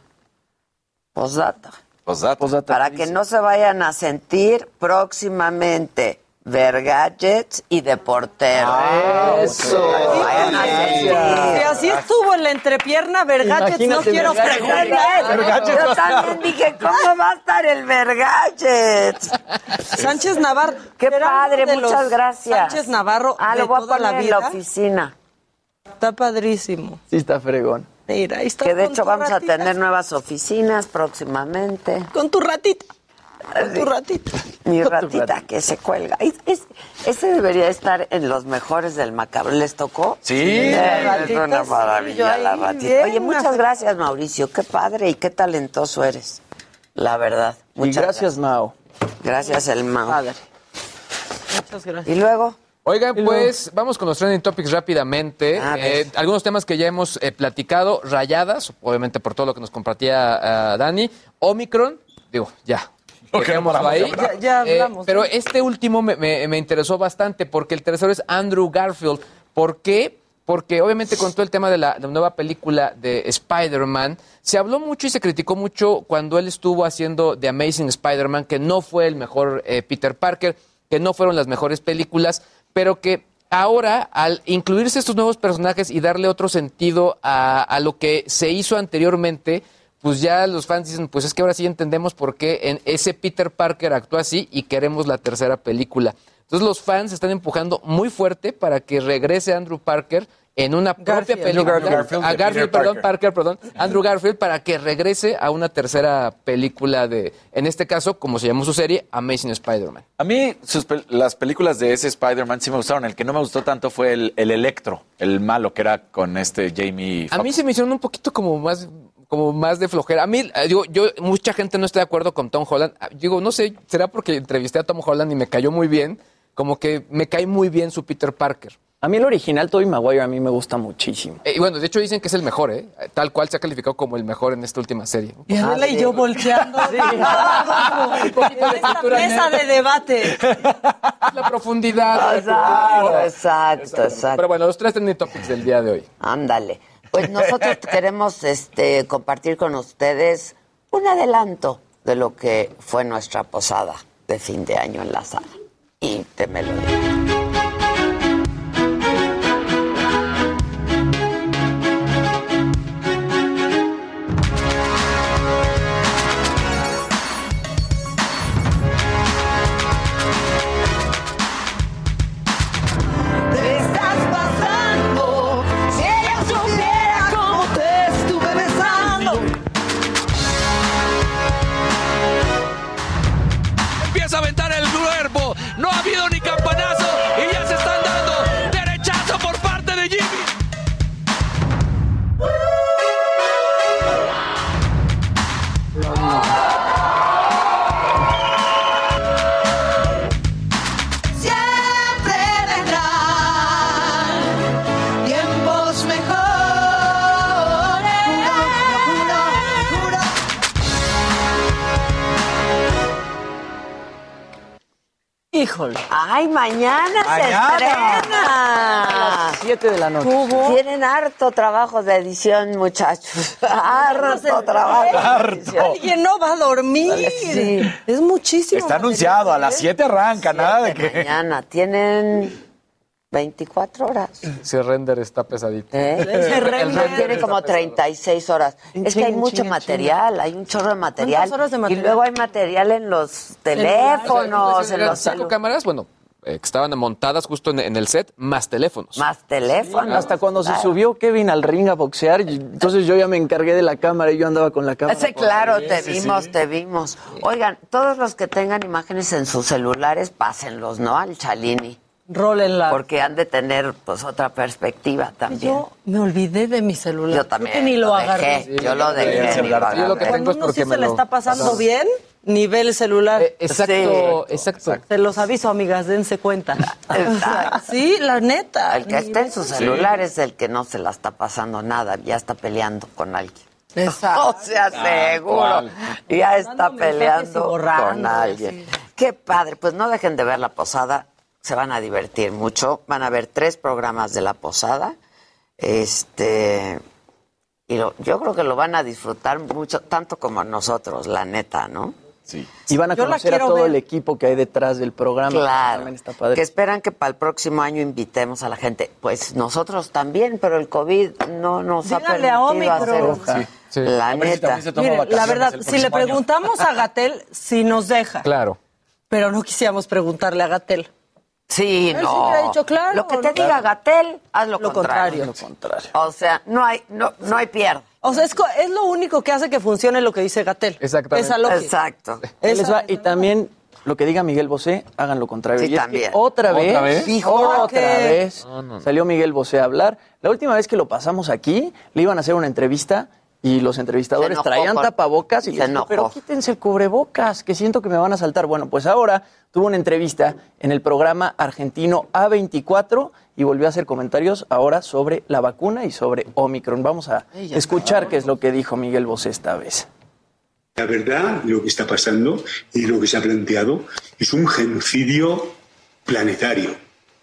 posdata. Posdata. Posdata, Para ¿qué que dice? no se vayan a sentir próximamente Vergadgets y de portero. Eso. Vayan a sentir. Si así estuvo en la entrepierna, Vergachets, no Imagínate quiero Vergachets. preguntar. Vergachets va Yo a estar. también dije, ¿cómo va a estar el Vergadgets? Sánchez Navarro. Qué ¿será padre, uno de muchas los gracias. Sánchez Navarro Ah, de lo voy a toda poner la en vida. la oficina. Está padrísimo. Sí está fregón. Mira, ahí está. Que de con hecho tu vamos a ratita. tener nuevas oficinas próximamente. Con tu ratita. Con tu ratita. Mi Con tu ratita ratita. que se cuelga. Es- es- ese debería estar en los mejores del macabro. ¿Les tocó? Sí. Eh, La es ratita, una sí, maravilla yo ahí la ratita. bien, Oye, muchas ajá. gracias, Mauricio. Qué padre y qué talentoso eres. La verdad. Y Muchas gracias, Mao. Gracias, el Mao. Padre. Muchas gracias. Y luego, Oigan, pues vamos con los trending topics rápidamente. A ver. Eh, algunos temas que ya hemos eh, platicado, rayadas, obviamente por todo lo que nos compartía ah, Dani. Omicron, digo, ya. Lo que no dejémoslo paramos de ahí. hablar. Ya, ya Eh, hablamos. pero ¿no? este último me, me- me interesó bastante porque el tercero es Andrew Garfield. ¿Por qué? Porque obviamente con todo el tema de la, de la nueva película de Spider-Man, se habló mucho y se criticó mucho cuando él estuvo haciendo The Amazing Spider-Man, que no fue el mejor eh, Peter Parker, que no fueron las mejores películas, pero que ahora, al incluirse estos nuevos personajes y darle otro sentido a, a lo que se hizo anteriormente, pues ya los fans dicen, pues es que ahora sí entendemos por qué en ese Peter Parker actuó así y queremos la tercera película. Entonces los fans están empujando muy fuerte para que regrese Andrew Parker en una propia Garfield. película. Andrew Garfield a de Garfield, Peter perdón, Parker. Parker, perdón, Andrew Garfield para que regrese a una tercera película de, en este caso, como se llamó su serie, Amazing Spider-Man. A mí sus pel- las películas de ese Spider-Man sí me gustaron. El que no me gustó tanto fue el, el Electro, el malo que era con este Jamie Foxx. A mí se me hicieron un poquito como más como más de flojera. A mí, eh, digo, yo, mucha gente no está de acuerdo con Tom Holland. Ah, Digo, no sé, será porque entrevisté a Tom Holland y me cayó muy bien. Como que me cae muy bien su Peter Parker. A mí el original, Tobey Maguire, a mí me gusta muchísimo. Eh, y bueno, de hecho dicen que es el mejor, ¿eh? Tal cual se ha calificado como el mejor en esta última serie. Y Adela Ah, y sí. yo volteando. Sí. En esta mesa de debate. La profundidad. Exacto, exacto, exacto. Pero bueno, los tres trending topics del día de hoy. Ándale. Pues nosotros queremos este, compartir con ustedes un adelanto de lo que fue nuestra posada de fin de año en la sala. Y te me lo digo. Te estás pasando, si ella supiera cómo te estuve besando. Empieza a aventar el cuerpo, no ha habido ni campanazo y ya se están dando derechazo por parte de Jimmy. Siempre vendrán tiempos mejores. Juro, juro, juro. Híjole. ¡Ay, mañana, Mañana. se estrena! Siete de la noche. Tienen harto trabajo de edición, muchachos. Harto trabajo. Harto. Alguien no va a dormir. Sí. Es muchísimo. Está material, anunciado, a las ¿eh? siete arranca, nada de que... Mañana tienen veinticuatro horas. Si el render está pesadito. ¿Eh? Ese El render render tiene como está pesado. treinta y seis horas. Chin, Es que hay chin, mucho chin, material, hay un chorro de material. ¿Cuántas horas de material? Y luego hay material en los teléfonos, en Eran los cinco celu- cámaras, bueno, eh, que estaban montadas justo en, en el set, más teléfonos. más teléfonos. Hasta cuando se Claro. subió Kevin al ring a boxear, y entonces yo ya me encargué de la cámara y yo andaba con la cámara. Ese, claro, Sí, te sí, vimos, sí. te vimos. Oigan, todos los que tengan imágenes en sus celulares, pásenlos, ¿no? Al Chalini. Rólenla. Porque han de tener, pues, otra perspectiva también. Yo me olvidé de mi celular. Yo también. Creo que ni lo, lo agarré. dejé, yo lo dejé. ni lo Yo lo que agarré. tengo Cuando es uno porque sí me se le lo está pasando pasaron. bien, nivel el celular. Eh, exacto, exacto. Se los aviso, amigas, dense cuenta. Exacto. Sí, la neta. El que está en su celular es el que no se la está pasando nada, ya está peleando con alguien. Exacto. O sea, seguro. cual. Ya está Mandando mensajes y peleando borrando, con alguien. Qué padre. Pues no dejen de ver La Posada. Se van a divertir mucho. Van a ver tres programas de La Posada. Este. Y lo- yo creo que lo van a disfrutar mucho, tanto como nosotros, la neta, ¿no? Sí. Y van a Yo la conocer a quiero todo ver. el equipo que hay detrás del programa. Claro. También está padre. Que esperan que para el próximo año invitemos a la gente. Pues nosotros también, pero el COVID no nos Díganle ha a permitido Omicron. hacer. Sí. Sí. La A ver si neta. también se toma Miren, la vacaciones verdad, el si le próximo año. preguntamos a Gatel, si nos deja. Claro. Pero no quisiéramos preguntarle a Gatel. Sí, Él no. siempre ha dicho, claro, Lo que te ¿no? diga Gatel, haz lo, Lo contrario. Lo contrario. O sea, no hay, no, no hay pierde. O sea, es, co- es lo único que hace que funcione lo que dice Gatel. Exactamente. Esa lógica. Exacto. Ahí les Esa- va. Y también lo que diga Miguel Bosé, hagan lo contrario. Sí, Y es que también. otra vez, ¿Otra vez? Dijo, otra ¿qué? vez, No, no, no. salió Miguel Bosé a hablar. La última vez que lo pasamos aquí, le iban a hacer una entrevista y los entrevistadores Se enojó traían con- tapabocas y se les dijo, enojó. pero quítense el cubrebocas, que siento que me van a saltar. Bueno, pues ahora tuvo una entrevista en el programa argentino A veinticuatro y volvió a hacer comentarios ahora sobre la vacuna y sobre Omicron. Vamos a escuchar qué es lo que dijo Miguel Bosé esta vez. La verdad, lo que está pasando y lo que se ha planteado es un genocidio planetario.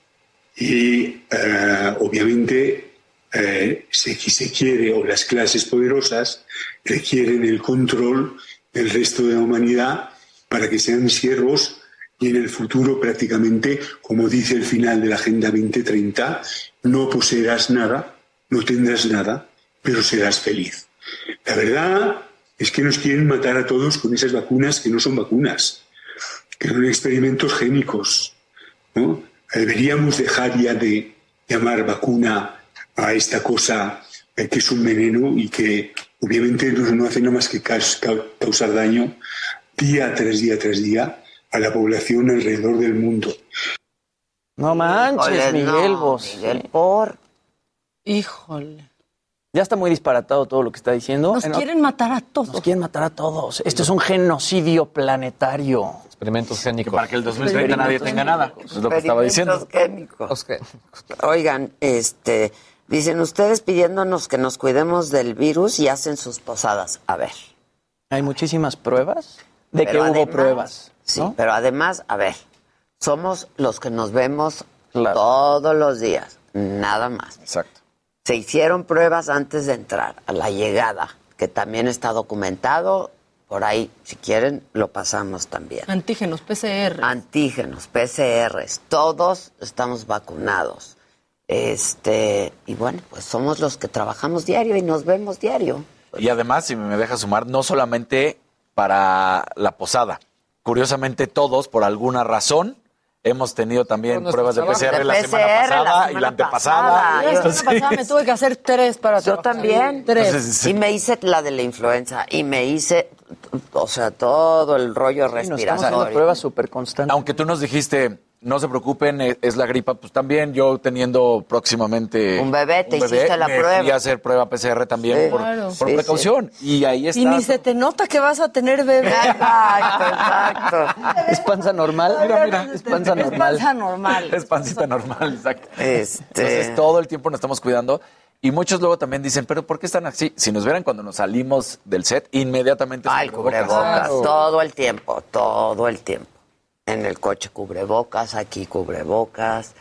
Y eh, obviamente eh, se, se quiere, o las clases poderosas requieren el control del resto de la humanidad para que sean siervos y en el futuro prácticamente, como dice el final de la Agenda veinte treinta, no poseerás nada, no tendrás nada, pero serás feliz. La verdad es que nos quieren matar a todos con esas vacunas que no son vacunas, que son experimentos génicos, ¿no? Deberíamos dejar ya de llamar vacuna a esta cosa eh, que es un veneno y que obviamente no, no hace nada más que caus- cau- causar daño día tras día tras día a la población alrededor del mundo. No manches, Híjole, Miguel no, Bosé. Miguel, por. Híjole. Ya está muy disparatado todo lo que está diciendo. Nos En- quieren matar a todos. Nos quieren matar a todos. Esto es un genocidio planetario. Experimentos génicos. Que para que el dos mil treinta nadie tenga nada. Eso es lo que estaba diciendo. Experimentos génicos. Oigan, este, dicen ustedes pidiéndonos que nos cuidemos del virus y hacen sus posadas. A ver. Hay muchísimas pruebas de Pero que hubo además, pruebas. Sí, ¿no? pero además, a ver, somos los que nos vemos todos los días, nada más. Exacto. Se hicieron pruebas antes de entrar, a la llegada, que también está documentado. Por ahí, si quieren, lo pasamos también. Antígenos, P C R. Antígenos, P C Rs, todos estamos vacunados. Este, y bueno, pues somos los que trabajamos diario y nos vemos diario. Y además, si me deja sumar, no solamente para la posada. Curiosamente, todos, por alguna razón, hemos tenido también Bueno, pruebas de P C R, de la, P C R semana pasada la semana y la antepasada. pasada. La semana pasada me tuve que hacer tres para Yo trabajar. también. Tres. Entonces, sí. Y me hice la de la influenza. Y me hice, o sea, todo el rollo Sí, nos estamos respiratorio. haciendo pruebas súper constantes. Aunque tú nos dijiste, no se preocupen, es, es la gripa, pues también yo teniendo próximamente Un bebé, te hiciste la me prueba. fui a hacer prueba P C R también Sí. por, Claro. por Sí, precaución. Y ahí está. Y ni se te nota que vas a tener bebé. Exacto, exacto. ¿Es panza normal? Mira, mira. Es panza Es normal. panza normal. Es pancita normal, exacto. Este- Entonces, todo el tiempo nos estamos cuidando. Y muchos luego también dicen, ¿pero por qué están así? Si nos vieran cuando nos salimos del set, inmediatamente... Ay, se cubrebocas, Claro. todo el tiempo, todo el tiempo. En el coche cubrebocas, aquí cubrebocas,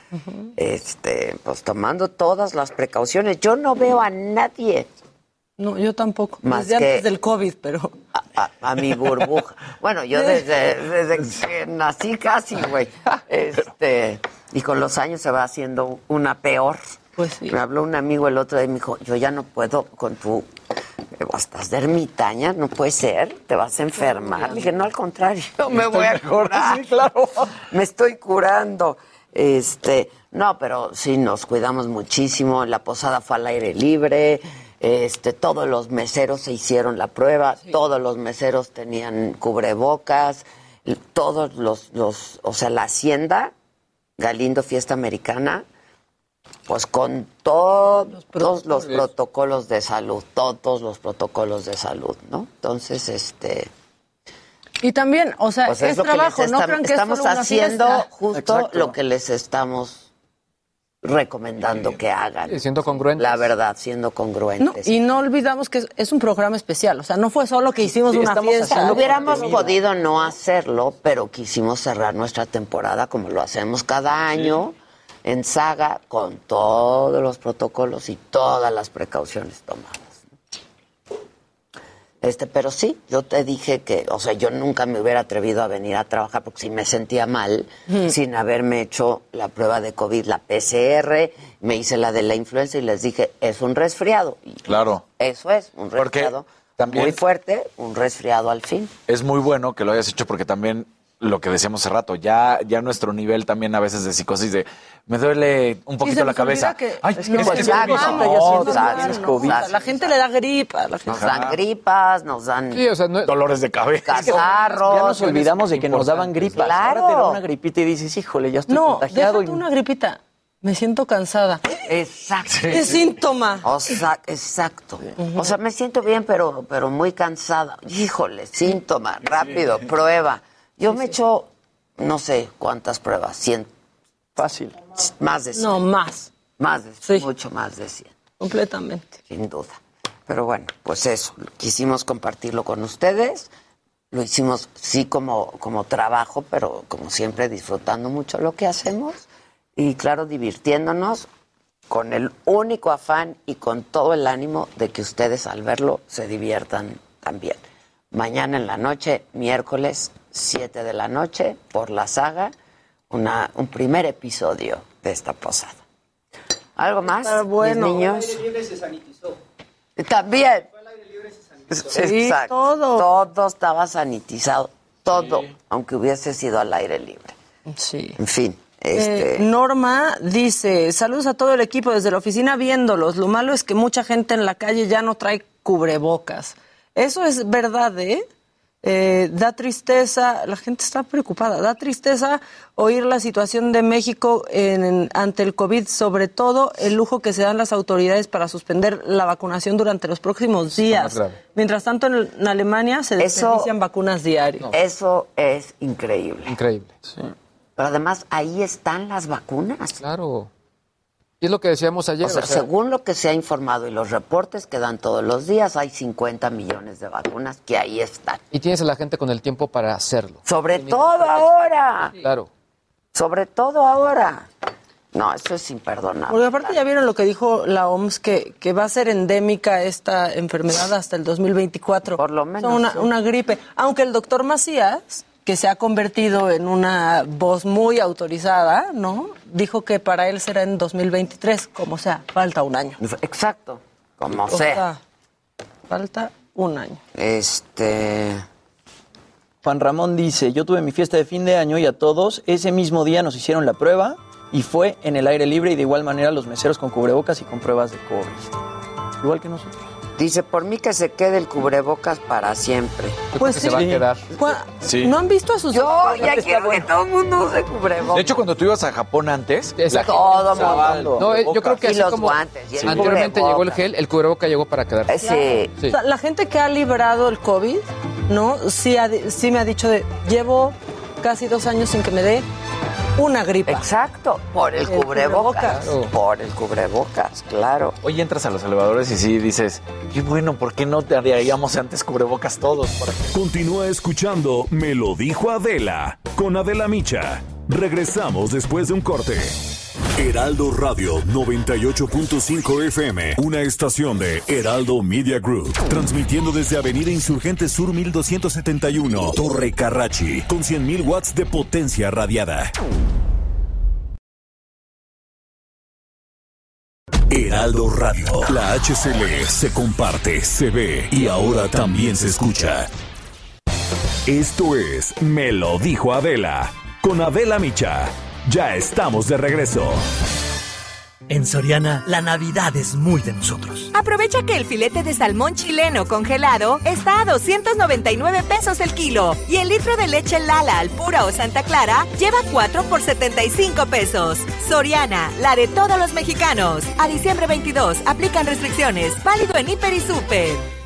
este, pues tomando todas las precauciones. Yo no veo a nadie, No, yo tampoco. Más Desde que- antes del COVID, pero... a, a- a mi burbuja. Bueno, yo desde, desde que nací casi, güey. Este, y con los años se va haciendo una peor. Pues sí. Me habló un amigo el otro día y me dijo, yo ya no puedo con tu... Estás de ermitaña, no puede ser, te vas a enfermar. Le dije, no, al contrario, me voy a curar. Me estoy curando. Este, no, pero sí nos cuidamos muchísimo. La posada fue al aire libre. Este, todos los meseros se hicieron la prueba, todos los meseros tenían cubrebocas, y todos los, los, o sea, la hacienda, Galindo Fiesta Americana, pues con todos los, los protocolos de salud, todos los protocolos de salud, ¿no? Entonces, este... Y también, o sea, Pues es, es lo que trabajo, les no estam- crean que es estamos solo una haciendo fiesta. justo Exacto. lo que les estamos recomendando que hagan. Sí, siendo congruentes. La verdad, siendo No, congruentes. y no olvidamos que es, es un programa especial, o sea, no fue solo que hicimos Sí, una estamos fiesta. haciendo Hubiéramos contenido. podido no hacerlo, pero quisimos cerrar nuestra temporada como lo hacemos cada año en Saga con todos los protocolos y todas las precauciones tomadas. Este, pero sí, yo te dije que, o sea, yo nunca me hubiera atrevido a venir a trabajar porque sí me sentía mal sin haberme hecho la prueba de COVID, la P C R, me hice la de la influenza y les dije, es un resfriado. Y Claro. eso es, un Porque resfriado también- muy fuerte, un resfriado al fin. Es muy bueno que lo hayas hecho porque también lo que decíamos hace rato, ya, ya nuestro nivel también a veces de psicosis de me duele un poquito se la nos cabeza. olvida que- Ay, es es que que cualquier es COVID. cosa No, ya sientes exacto, mal, es ¿no? COVID. O sea, la gente le da gripa. La gente... Nos dan gripas, nos dan Sí, o sea, no- Dolores de cabeza. catarros. Ya nos olvidamos de que nos daban importantes. gripas. Claro. Ahora te da una gripita y dices, híjole, ya estoy No, contagiado. déjate y... una gripita. Me siento cansada. Exacto. ¿Qué síntoma? O sea, exacto. O sea, me siento bien, pero, pero muy cansada. Híjole, síntoma, rápido, prueba. Yo me echo, no sé cuántas pruebas, cien, Fácil. más de cien. No, más. Más de Sí. mucho más de cien, Completamente. sin duda. Pero bueno, pues eso, quisimos compartirlo con ustedes. Lo hicimos sí como, como trabajo, pero como siempre disfrutando mucho lo que hacemos. Y claro, divirtiéndonos con el único afán y con todo el ánimo de que ustedes al verlo se diviertan también. Mañana en la noche, miércoles, siete de la noche, por la Saga, una, un primer episodio de esta posada. ¿Algo más, Pero bueno. mis niños? se sanitizó. También. Sí, Exacto. todo. Todo estaba sanitizado. Todo, aunque hubiese sido al aire libre. Sí. En fin, Eh, este... Norma dice, saludos a todo el equipo desde la oficina viéndolos. Lo malo es que mucha gente en la calle ya no trae cubrebocas. Eso es verdad, ¿eh? Eh, da tristeza, la gente está preocupada, da tristeza oír la situación de México en, en, ante el COVID, sobre todo el lujo que se dan las autoridades para suspender la vacunación durante los próximos días. Mientras tanto, en, en Alemania se desperdician vacunas diarias. Eso es increíble. Increíble. Sí. Pero además, ahí están las vacunas. Claro. Y es lo que decíamos ayer. O sea, o sea, según lo que se ha informado y los reportes que dan todos los días, hay cincuenta millones de vacunas que ahí están. Y tienes a la gente con el tiempo para hacerlo. Sobre todo ahora. Claro. Sobre todo ahora. No, eso es imperdonable. Porque aparte ya vieron lo que dijo la O M S, que, que va a ser endémica esta enfermedad hasta el dos mil veinticuatro. Por lo menos. O sea, una, sí. una gripe. Aunque el doctor Macías, que se ha convertido en una voz muy autorizada, ¿no? Dijo que para él será en dos mil veintitrés, como sea, falta un año. Exacto, como o sea. sea. Falta un año. Este... Juan Ramón dice, yo tuve mi fiesta de fin de año y a todos ese mismo día nos hicieron la prueba y fue en el aire libre y de igual manera los meseros con cubrebocas y con pruebas de COVID. Igual que nosotros. Dice, por mí que se quede el cubrebocas para siempre. Pues sí. Se va a quedar. Sí. ¿No han visto a sus... Yo ya quiero que todo el mundo use cubrebocas. De hecho, cuando tú ibas a Japón antes, Exacto. Todo usaba mundo. No, eh, yo creo que Y así los como guantes, y el anteriormente cubreboca. llegó el gel, el cubreboca llegó para quedarse. Sí. Sí. O sea, la gente que ha librado el COVID, ¿no? Sí, ha, sí me ha dicho de, llevo casi dos años sin que me dé una gripa. Exacto, por el, El cubrebocas. cubrebocas. Por el cubrebocas, claro. hoy entras a los elevadores y sí dices, qué bueno, ¿por qué no te haríamos antes cubrebocas todos? Por ejemplo? Continúa escuchando Me lo dijo Adela con Adela Micha. Regresamos después de un corte. Heraldo Radio noventa y ocho punto cinco F M, una estación de Heraldo Media Group, transmitiendo desde Avenida Insurgente Sur mil doscientos setenta y uno, Torre Carrachi, con cien mil watts de potencia radiada. Heraldo Radio, la H C L se comparte, se ve y ahora también se escucha. Esto es Me lo dijo Adela, con Adela Micha. Ya estamos de regreso. En Soriana, la Navidad es muy de nosotros. Aprovecha que el filete de salmón chileno congelado está a doscientos noventa y nueve pesos el kilo y el litro de leche Lala al pura o Santa Clara lleva cuatro por setenta y cinco pesos. Soriana, la de todos los mexicanos. A diciembre veintidós, aplican restricciones. Válido en Hiper y Super.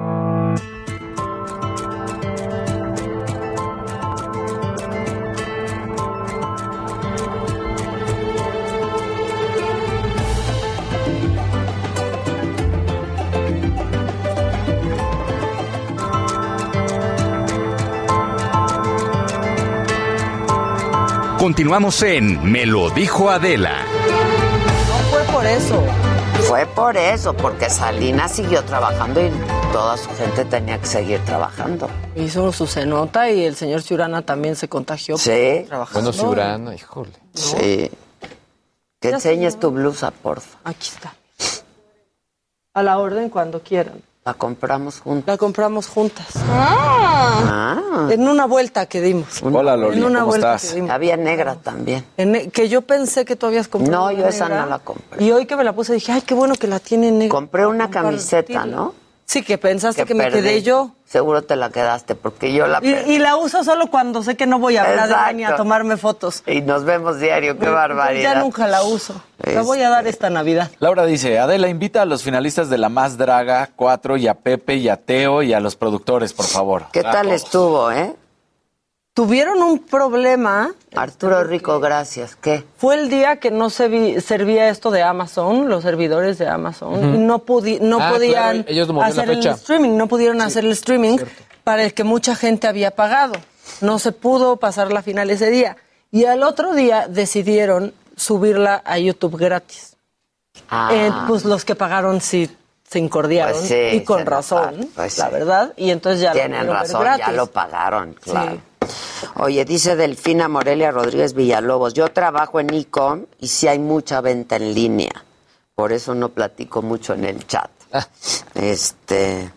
Continuamos en Me lo dijo Adela. No fue por eso. Fue por eso, porque Salinas siguió trabajando y toda su gente tenía que seguir trabajando. Hizo su cenota y el señor Ciurana también se contagió. Sí. Bueno, Ciurana, híjole. Sí. Que Ya, enseñes señor. tu blusa, porfa. Aquí está. A la orden cuando quieran. La compramos juntas. La compramos juntas. Ah. En una vuelta que dimos. Hola, Loli, En una ¿cómo vuelta estás? que dimos. Había negra también. En- que yo pensé que tú habías comprado. No, yo una esa negra. no la compré. Y hoy que me la puse dije, ay, qué bueno que la tiene negra. Compré una Para camiseta, compartirla. ¿no? Sí, que pensaste que, Que me perdí. quedé yo. Seguro te la quedaste porque yo la Y, perdí. y la uso solo cuando sé que no voy a hablar de ella ni a Exacto. tomarme fotos. Y nos vemos diario, qué Ya barbaridad. nunca la uso. La voy a dar esta Navidad. Laura dice, Adela, invita a los finalistas de La Más Draga cuatro y a Pepe y a Teo y a los productores, por favor. ¿Qué A tal todos. estuvo, eh? Tuvieron un problema. Arturo Rico, gracias. ¿Qué? Fue el día que no se vi- servía esto de Amazon, los servidores de Amazon, Ujú. y no, pudi- no Ah, podían claro, ellos movieron la hacer el fecha. streaming, no pudieron hacer el streaming para el que mucha gente había pagado. No se pudo pasar la final ese día. Y al otro día decidieron subirla a YouTube gratis. Ah. Eh, pues los que pagaron sí se incordiaron, Pues sí, y con se razón, enojaron, pues la sí. verdad, y entonces ya lo Tienen pudieron ver razón, ya gratis. lo pagaron, claro. Sí. Oye, dice Delfina Morelia Rodríguez Villalobos, yo trabajo en e-com y sí hay mucha venta en línea. Por eso no platico mucho en el chat. Este...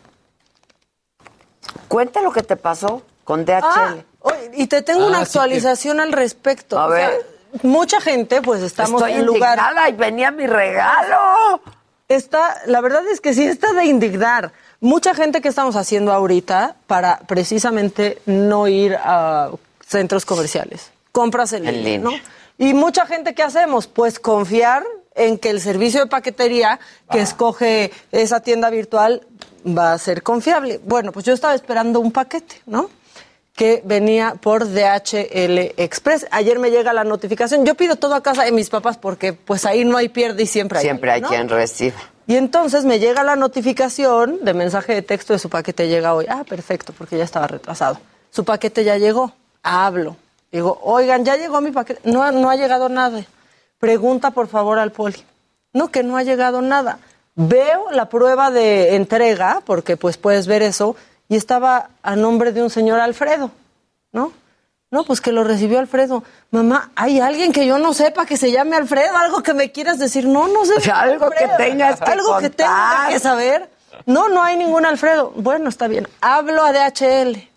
Cuenta lo que te pasó con D H L. Ah, oye, y te tengo una Ah, sí que- actualización al respecto. A O sea, ver. mucha gente, pues estamos Estoy en lugar. indignada y venía mi regalo. Está, la verdad es que sí está de indignar, mucha gente que estamos haciendo ahorita para precisamente no ir a centros comerciales. Compras en, en línea, línea, ¿no? Y mucha gente, ¿qué hacemos? Pues confiar en que el servicio de paquetería que ah. escoge esa tienda virtual va a ser confiable. Bueno, pues yo estaba esperando un paquete, ¿no? Que venía por D H L Express. Ayer me llega la notificación. Yo pido todo a casa de mis papás porque pues ahí no hay pierde y siempre hay. Siempre hay, ¿no?, quien reciba. Y entonces me llega la notificación de mensaje de texto de su paquete llega hoy. Ah, perfecto, porque ya estaba retrasado. Su paquete ya llegó. Hablo. Digo, oigan, ya llegó mi paquete. No, no ha llegado nada. Pregunta por favor al poli. No, que no ha llegado nada. Veo la prueba de entrega, porque pues puedes ver eso, y estaba a nombre de un señor Alfredo, ¿no? No, pues que lo recibió Alfredo. Mamá, ¿hay alguien que yo no sepa que se llame Alfredo? ¿Algo que me quieras decir? No, no sé. O sea, algo Alfredo. que tengas que Algo contar. que tenga que saber. No, no hay ningún Alfredo. Bueno, está bien. Hablo a D H L.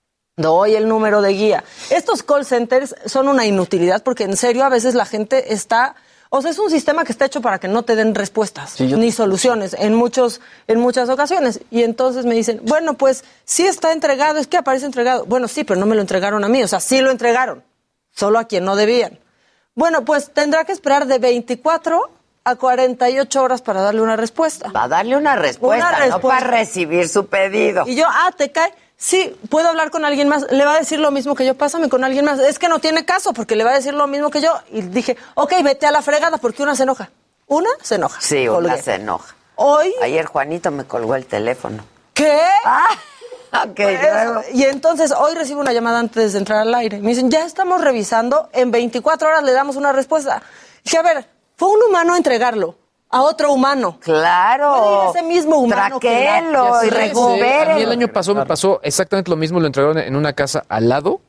Doy el número de guía. Estos call centers son una inutilidad porque en serio a veces la gente está... O sea, es un sistema que está hecho para que no te den respuestas sí, ni soluciones en muchos en muchas ocasiones. Y entonces me dicen, bueno, pues sí está entregado, es que aparece entregado. Bueno, sí, pero no me lo entregaron a mí. O sea, sí lo entregaron, solo a quien no debían. Bueno, pues tendrá que esperar de veinticuatro a cuarenta y ocho horas para darle una respuesta. Para darle una respuesta, una respuesta. No para recibir su pedido. Y yo, ah, te cae... Sí, puedo hablar con alguien más. Le va a decir lo mismo que yo. Pásame con alguien más. Es que no tiene caso porque le va a decir lo mismo que yo. Y dije, ok, vete a la fregada porque una se enoja. Una se enoja. Sí, Colgué. una se enoja. Hoy... Ayer Juanito me colgó el teléfono. ¿Qué? Ah, ok. Pues, y entonces hoy recibo una llamada antes de entrar al aire. Me dicen, ya estamos revisando. En veinticuatro horas le damos una respuesta. Dije, a ver, fue un humano a entregarlo a otro humano. Claro. Ese mismo humano. Traquélo y recupere. A mí el año pasado me pasó exactamente lo mismo. Lo entregaron en una casa al lado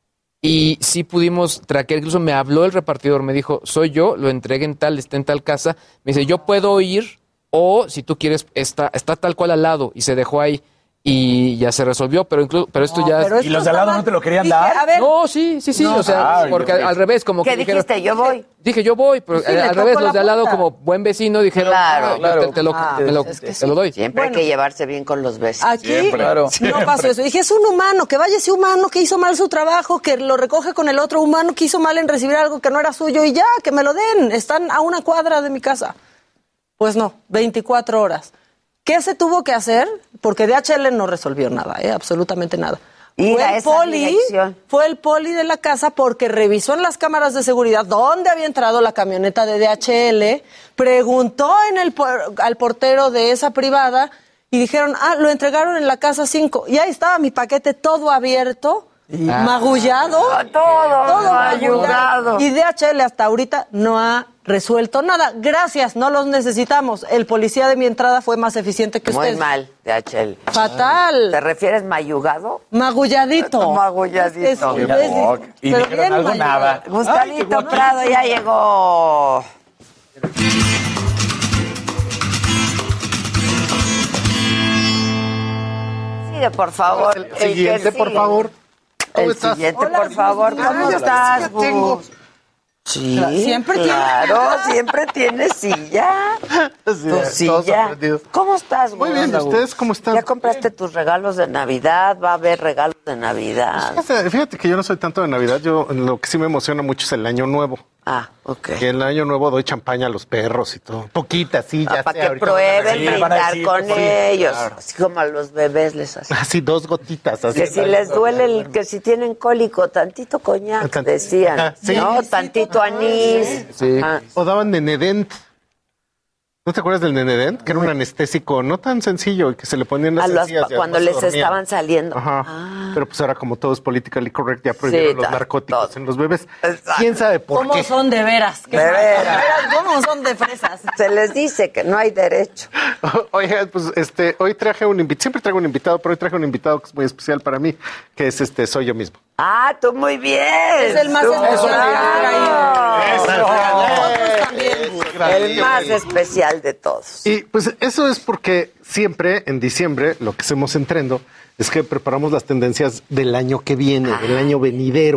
y sí pudimos traquear. Incluso me habló el repartidor, me dijo, soy yo, lo entregué en tal, está en tal casa. Me dice, yo puedo ir o si tú quieres, está, está tal cual al lado y se dejó ahí. Y ya se resolvió, pero incluso, pero esto no, ya... Pero ¿y los de al lado no te lo querían dije, dar? A ver, no, sí, sí, sí, no, o sea, ah, porque al, al revés, como ¿Qué que dijiste? Dijeron, yo voy. Dije, yo voy, pero sí, al revés, los de al lado como buen vecino dijeron, claro, ah, claro. Te, te, lo, ah, te, lo, es que te sí. lo doy. Siempre bueno, hay que llevarse bien con los vecinos. Aquí siempre, claro. no pasó eso. Dije, es un humano, que vaya ese humano que hizo mal su trabajo, que lo recoge con el otro humano que hizo mal en recibir algo que no era suyo y ya, que me lo den. Están a una cuadra de mi casa. Pues no, veinticuatro horas. ¿Qué se tuvo que hacer? Porque D H L no resolvió nada, ¿eh? Absolutamente nada. Ir fue a el esa poli, dirección. fue el poli de la casa porque revisó en las cámaras de seguridad dónde había entrado la camioneta de D H L, preguntó en el por, al portero de esa privada y dijeron, ah, lo entregaron en la casa cinco. Y ahí estaba mi paquete todo abierto, ah. magullado. Todo, todo magullado. Y D H L hasta ahorita no ha resuelto nada. Gracias, no los necesitamos. El policía de mi entrada fue más eficiente que ustedes. Muy mal, D H L. Fatal. ¿Te refieres mayugado? Magulladito. Magulladito. Es, es, es, no, y pero dijeron algo mayugado. nada. Gustavito Ay, Prado ya llegó. Sigue, por favor. El, el siguiente, por favor. ¿Cómo el estás? siguiente, Hola, por favor. ¿Cómo estás? Ya tengo. Sí, siempre claro, tiene siempre tienes silla. Sí, tu silla. ¿Cómo estás, Muy bien, ¿y ustedes cómo están? ¿Ya compraste tus regalos de Navidad? ¿Va a haber regalos de Navidad? Pues fíjate, fíjate que yo no soy tanto de Navidad. Yo lo que sí me emociona mucho es el Año Nuevo. Ah, ok. Que en el Año Nuevo doy champaña a los perros y todo. Poquita, sí, ya ah, Para sé, que prueben sí, brindar decir, con sí, ellos. Claro. Así como a los bebés les hacen. Así, dos gotitas. Así, que si les duele, el, que si tienen cólico, tantito coñac, Tant decían. Ah, ¿sí? ¿No? Tantito anís. Sí. Ah. O daban Nenedent. ¿No te acuerdas del Nenedent? Que era un anestésico no tan sencillo y que se le ponían las encías. Cuando les estaban saliendo. Ajá. Ah. Pero pues ahora como todo es politically correct, ya prohibieron sí, los narcóticos todo. En los bebés. Exacto. ¿Quién sabe por ¿Cómo qué? ¿Cómo son de veras? De veras. ¿Cómo son de fresas? Se les dice que no hay derecho. Oye, pues este, hoy traje un invitado, siempre traigo un invitado, pero hoy traje un invitado que es muy especial para mí, que es este, soy yo mismo. Ah, tú muy bien. Es el más especial. Eso, el más especial de todos. Y pues eso es porque siempre en diciembre lo que hacemos en Trendo es que preparamos las tendencias del año que viene, ah. del año venidero.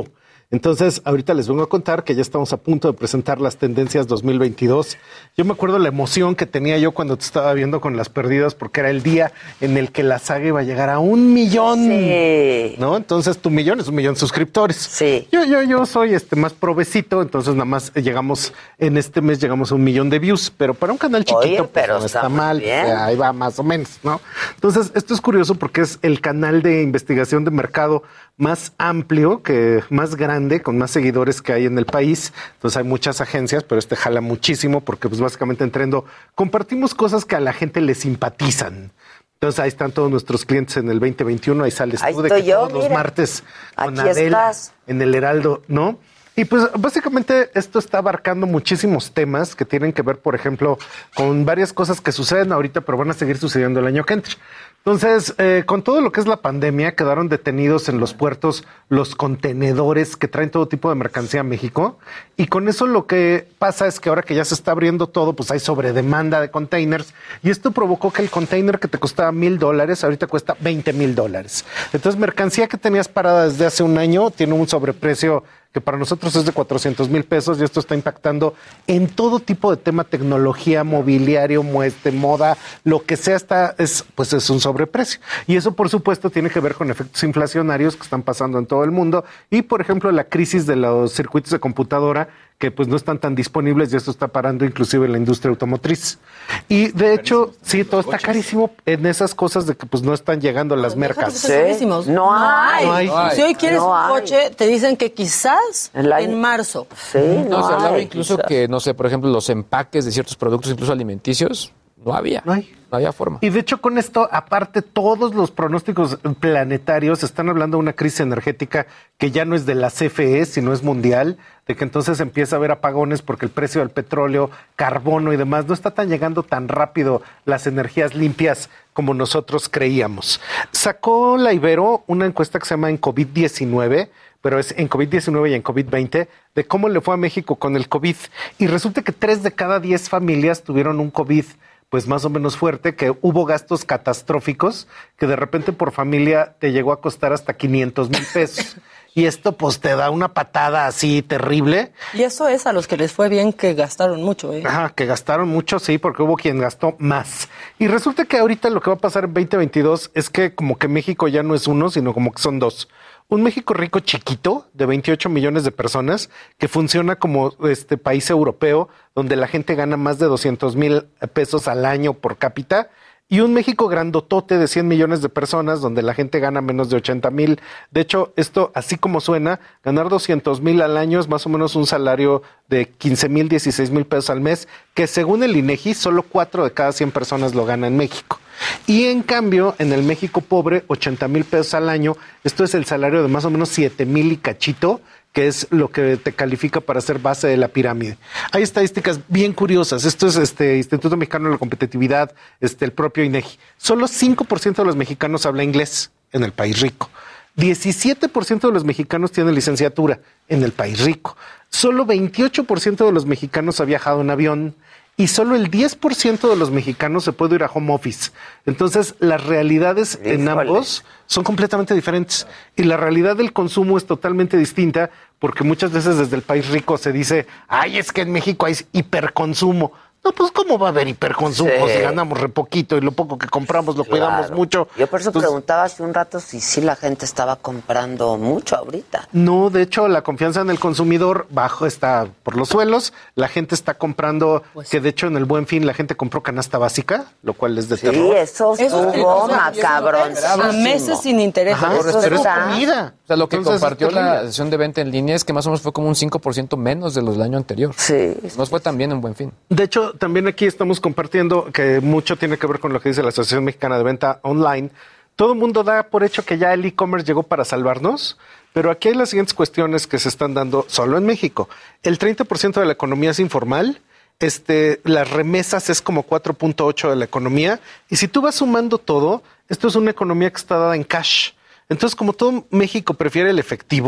Entonces, ahorita les vengo a contar que ya estamos a punto de presentar las tendencias dos mil veintidós. Yo me acuerdo la emoción que tenía yo cuando te estaba viendo con Las Perdidas, porque era el día en el que la saga iba a llegar a un millón. Sí. ¿No? Entonces, tu millón es un millón de suscriptores. Sí. Yo, yo, yo soy este más provecito, entonces nada más llegamos, en este mes llegamos a un millón de views, pero para un canal chiquito, Oye, pues, pero no está está muy mal. bien. O sea, ahí va más o menos, ¿no? Entonces, esto es curioso porque es el canal de investigación de mercado más amplio, que más grande, con más seguidores que hay en el país. Entonces hay muchas agencias, pero este jala muchísimo porque pues básicamente entrando, compartimos cosas que a la gente le simpatizan. Entonces ahí están todos nuestros clientes en el veinte veintiuno, ahí sales Ahí tú de estoy que yo, todos los mira. martes con Aquí Adela estás. en el Heraldo, ¿no? Y pues básicamente esto está abarcando muchísimos temas que tienen que ver, por ejemplo, con varias cosas que suceden ahorita, pero van a seguir sucediendo el año que entra. Entonces, eh, con todo lo que es la pandemia, quedaron detenidos en los puertos los contenedores que traen todo tipo de mercancía a México. Y con eso lo que pasa es que ahora que ya se está abriendo todo, pues hay sobredemanda de containers. Y esto provocó que el container que te costaba mil dólares, ahorita cuesta veinte mil dólares. Entonces, mercancía que tenías parada desde hace un año tiene un sobreprecio que para nosotros es de cuatrocientos mil pesos, y esto está impactando en todo tipo de tema, tecnología, mobiliario, mueste, moda, lo que sea, está, es, pues es un sobreprecio. Y eso, por supuesto, tiene que ver con efectos inflacionarios que están pasando en todo el mundo, y, por ejemplo, la crisis de los circuitos de computadora, que pues no están tan disponibles, y esto está parando inclusive la industria automotriz. Y de hecho, sí, todo está carísimo en esas cosas de que pues no están llegando las mercas. Son carísimos. No hay. No hay. Si hoy quieres No un hay. coche, te dicen que quizás El año- en marzo. Sí, No, no, se hablaba hay. incluso que, no sé, por ejemplo, los empaques de ciertos productos, incluso alimenticios, no había. No hay. No había forma. Y de hecho con esto, aparte, todos los pronósticos planetarios están hablando de una crisis energética que ya no es de la C F E, sino es mundial, de que entonces empieza a haber apagones porque el precio del petróleo, carbono y demás no está tan llegando tan rápido las energías limpias como nosotros creíamos. Sacó la Ibero una encuesta que se llama en COVID diecinueve, pero es en COVID diecinueve y en COVID veinte, de cómo le fue a México con el COVID. Y resulta que tres de cada diez familias tuvieron un COVID pues más o menos fuerte, que hubo gastos catastróficos, que de repente por familia te llegó a costar hasta quinientos mil pesos. Y esto pues te da una patada así terrible. Y eso es a los que les fue bien que gastaron mucho, ¿eh? Ajá, que gastaron mucho, sí, porque hubo quien gastó más. Y resulta que ahorita lo que va a pasar en veinte veintidós es que como que México ya no es uno, sino como que son dos. Un México rico chiquito, de veintiocho millones de personas, que funciona como este país europeo, donde la gente gana más de doscientos mil pesos al año por cápita, y un México grandotote de cien millones de personas, donde la gente gana menos de ochenta mil. De hecho, esto, así como suena, ganar doscientos mil al año es más o menos un salario de quince mil, dieciséis mil pesos al mes, que según el INEGI, solo cuatro de cada cien personas lo gana en México. Y en cambio, en el México pobre, ochenta mil pesos al año, esto es el salario de más o menos siete mil y cachito, que es lo que te califica para ser base de la pirámide. Hay estadísticas bien curiosas. Esto es este Instituto Mexicano de la Competitividad, este, el propio INEGI. Solo cinco por ciento de los mexicanos habla inglés en el país rico. diecisiete por ciento de los mexicanos tienen licenciatura en el país rico. Solo veintiocho por ciento de los mexicanos ha viajado en avión. Y solo el diez por ciento de los mexicanos se puede ir a home office. Entonces, las realidades Híjole. en ambos son completamente diferentes. Y la realidad del consumo es totalmente distinta, porque muchas veces desde el país rico se dice, ay, es que en México hay hiperconsumo. No, pues ¿cómo va a haber hiperconsumo Sí. si ganamos re poquito y lo poco que compramos lo cuidamos Claro. mucho? Yo por eso Entonces, preguntaba hace un rato si sí la gente estaba comprando mucho ahorita. no, de hecho, la confianza en el consumidor bajo está por los suelos. La gente está comprando, que de hecho en el Buen Fin la gente compró canasta básica, lo cual es de Sí, terror. eso estuvo macabrón. A meses sin interés. Ajá, Eso pero es está- comida. O sea, lo que Entonces, compartió es la terrible. sesión de venta en línea es que más o menos fue como un cinco por ciento menos de los del año anterior. Sí. No fue tan bien en Buen Fin. De hecho, también aquí estamos compartiendo que mucho tiene que ver con lo que dice la Asociación Mexicana de Venta Online. Todo el mundo da por hecho que ya el e-commerce llegó para salvarnos, pero aquí hay las siguientes cuestiones que se están dando solo en México. El treinta por ciento de la economía es informal, este, las remesas es como cuatro punto ocho de la economía, y si tú vas sumando todo, esto es una economía que está dada en cash. Entonces, como todo México prefiere el efectivo,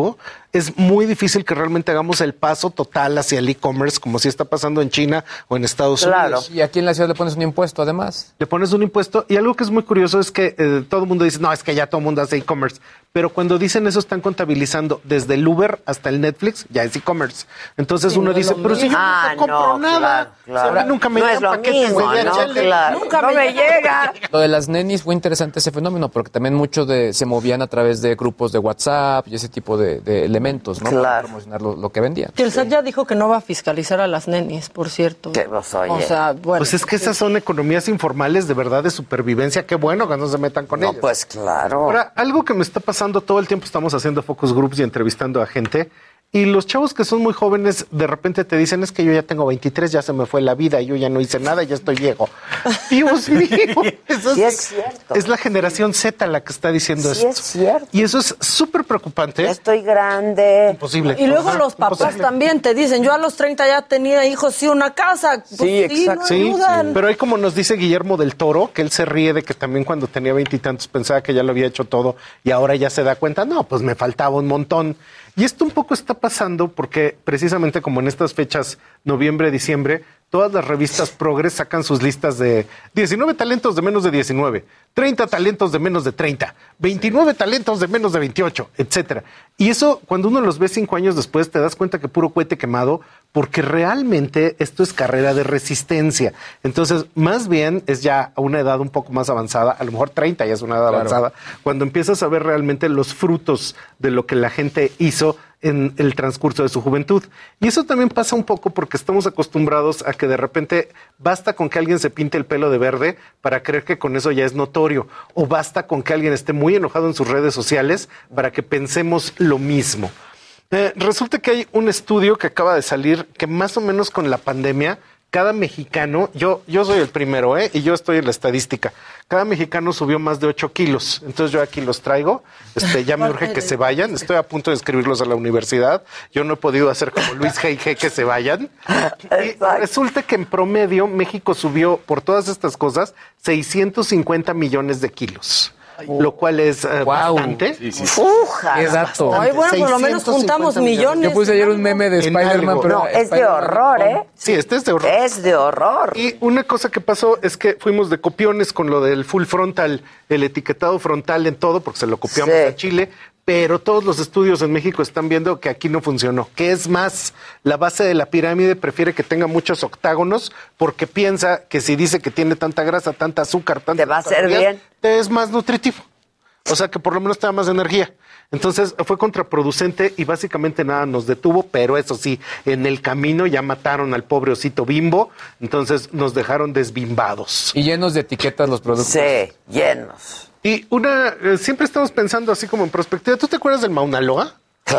es muy difícil que realmente hagamos el paso total hacia el e-commerce, como si está pasando en China o en Estados Claro. Unidos. Y aquí en la ciudad le pones un impuesto, además. Le pones un impuesto, y algo que es muy curioso es que eh, todo el mundo dice, no, es que ya todo el mundo hace e-commerce, pero cuando dicen eso están contabilizando desde el Uber hasta el Netflix, ya es e-commerce. Entonces Sí, uno no es dice, lo pero si yo mismo. nunca Ah, compro no, nada, claro, claro. o sea, nunca me No llegan es lo paquetes mismo, de ¿no? D H L. Claro. Nunca No me me llega. Lo de las nenis fue interesante ese fenómeno, porque también muchos de, se movían a través de grupos de WhatsApp y ese tipo de, de elementos, ¿no? Para promocionar lo, lo que vendían. Que el S A T ya dijo que no va a fiscalizar a las nenis, por cierto. pues, oye. O sea, bueno. Pues es que esas son economías informales de verdad de supervivencia. Qué bueno que no se metan con ellas. No, pues claro. Ahora, algo que me está pasando todo el tiempo, estamos haciendo focus groups y entrevistando a gente. Y los chavos que son muy jóvenes de repente te dicen, es que yo ya tengo veintitrés, ya se me fue la vida, yo ya no hice nada, ya estoy viejo. Dios mío, eso Sí es, es cierto. es la generación Z la que está diciendo Sí esto. es cierto. Y eso es súper preocupante. Estoy grande. Imposible. Y luego Ajá, los papás imposible. también te dicen, yo a los treinta ya tenía hijos y una casa. Pues sí, no Sí, ayudan. pero hay como nos dice Guillermo del Toro, que él se ríe de que también cuando tenía veintitantos pensaba que ya lo había hecho todo y ahora ya se da cuenta, no, pues me faltaba un montón. Y esto un poco está pasando porque precisamente como en estas fechas, noviembre, diciembre, todas las revistas progres sacan sus listas de diecinueve talentos de menos de diecinueve, treinta talentos de menos de treinta, veintinueve talentos de menos de veintiocho, etcétera. Y eso, cuando uno los ve cinco años después, te das cuenta que puro cohete quemado, porque realmente esto es carrera de resistencia. Entonces, más bien es ya a una edad un poco más avanzada, a lo mejor treinta ya es una edad Claro. avanzada, cuando empiezas a ver realmente los frutos de lo que la gente hizo en el transcurso de su juventud. Y eso también pasa un poco porque estamos acostumbrados a que de repente basta con que alguien se pinte el pelo de verde para creer que con eso ya es notorio, o basta con que alguien esté muy enojado en sus redes sociales para que pensemos lo mismo. Eh, resulta que hay un estudio que acaba de salir que más o menos con la pandemia, cada mexicano, yo, yo soy el primero, ¿eh? Y yo estoy en la estadística, cada mexicano subió más de ocho kilos. Entonces yo aquí los traigo, este, ya me urge que se vayan, estoy a punto de inscribirlos a la universidad, yo no he podido hacer como Luis G G que se vayan. Y resulta que en promedio México subió por todas estas cosas seiscientos cincuenta millones de kilos. Lo cual es eh, bastante. Sí, sí. Uja. Qué dato. Ay, bueno, por lo menos juntamos millones. Yo puse ayer un meme de En Spider-Man, algo. pero No, es de Spider-Man horror, con- ¿eh? Sí, este es de horror. Es de horror. Y una cosa que pasó es que fuimos de copiones con lo del full frontal, el etiquetado frontal en todo, porque se lo copiamos Sí. a Chile, pero todos los estudios en México están viendo que aquí no funcionó. Que es más, la base de la pirámide prefiere que tenga muchos octágonos porque piensa que si dice que tiene tanta grasa, tanta azúcar, tanta Te va a hacer calorías, bien. te es más nutritivo. O sea que por lo menos te da más energía. Entonces fue contraproducente y básicamente nada nos detuvo, pero eso sí, en el camino ya mataron al pobre osito Bimbo, entonces nos dejaron desbimbados. Y llenos de etiquetas los productos. Sí, llenos. Y una, eh, siempre estamos pensando así como en perspectiva. ¿Tú te acuerdas del Mauna Loa?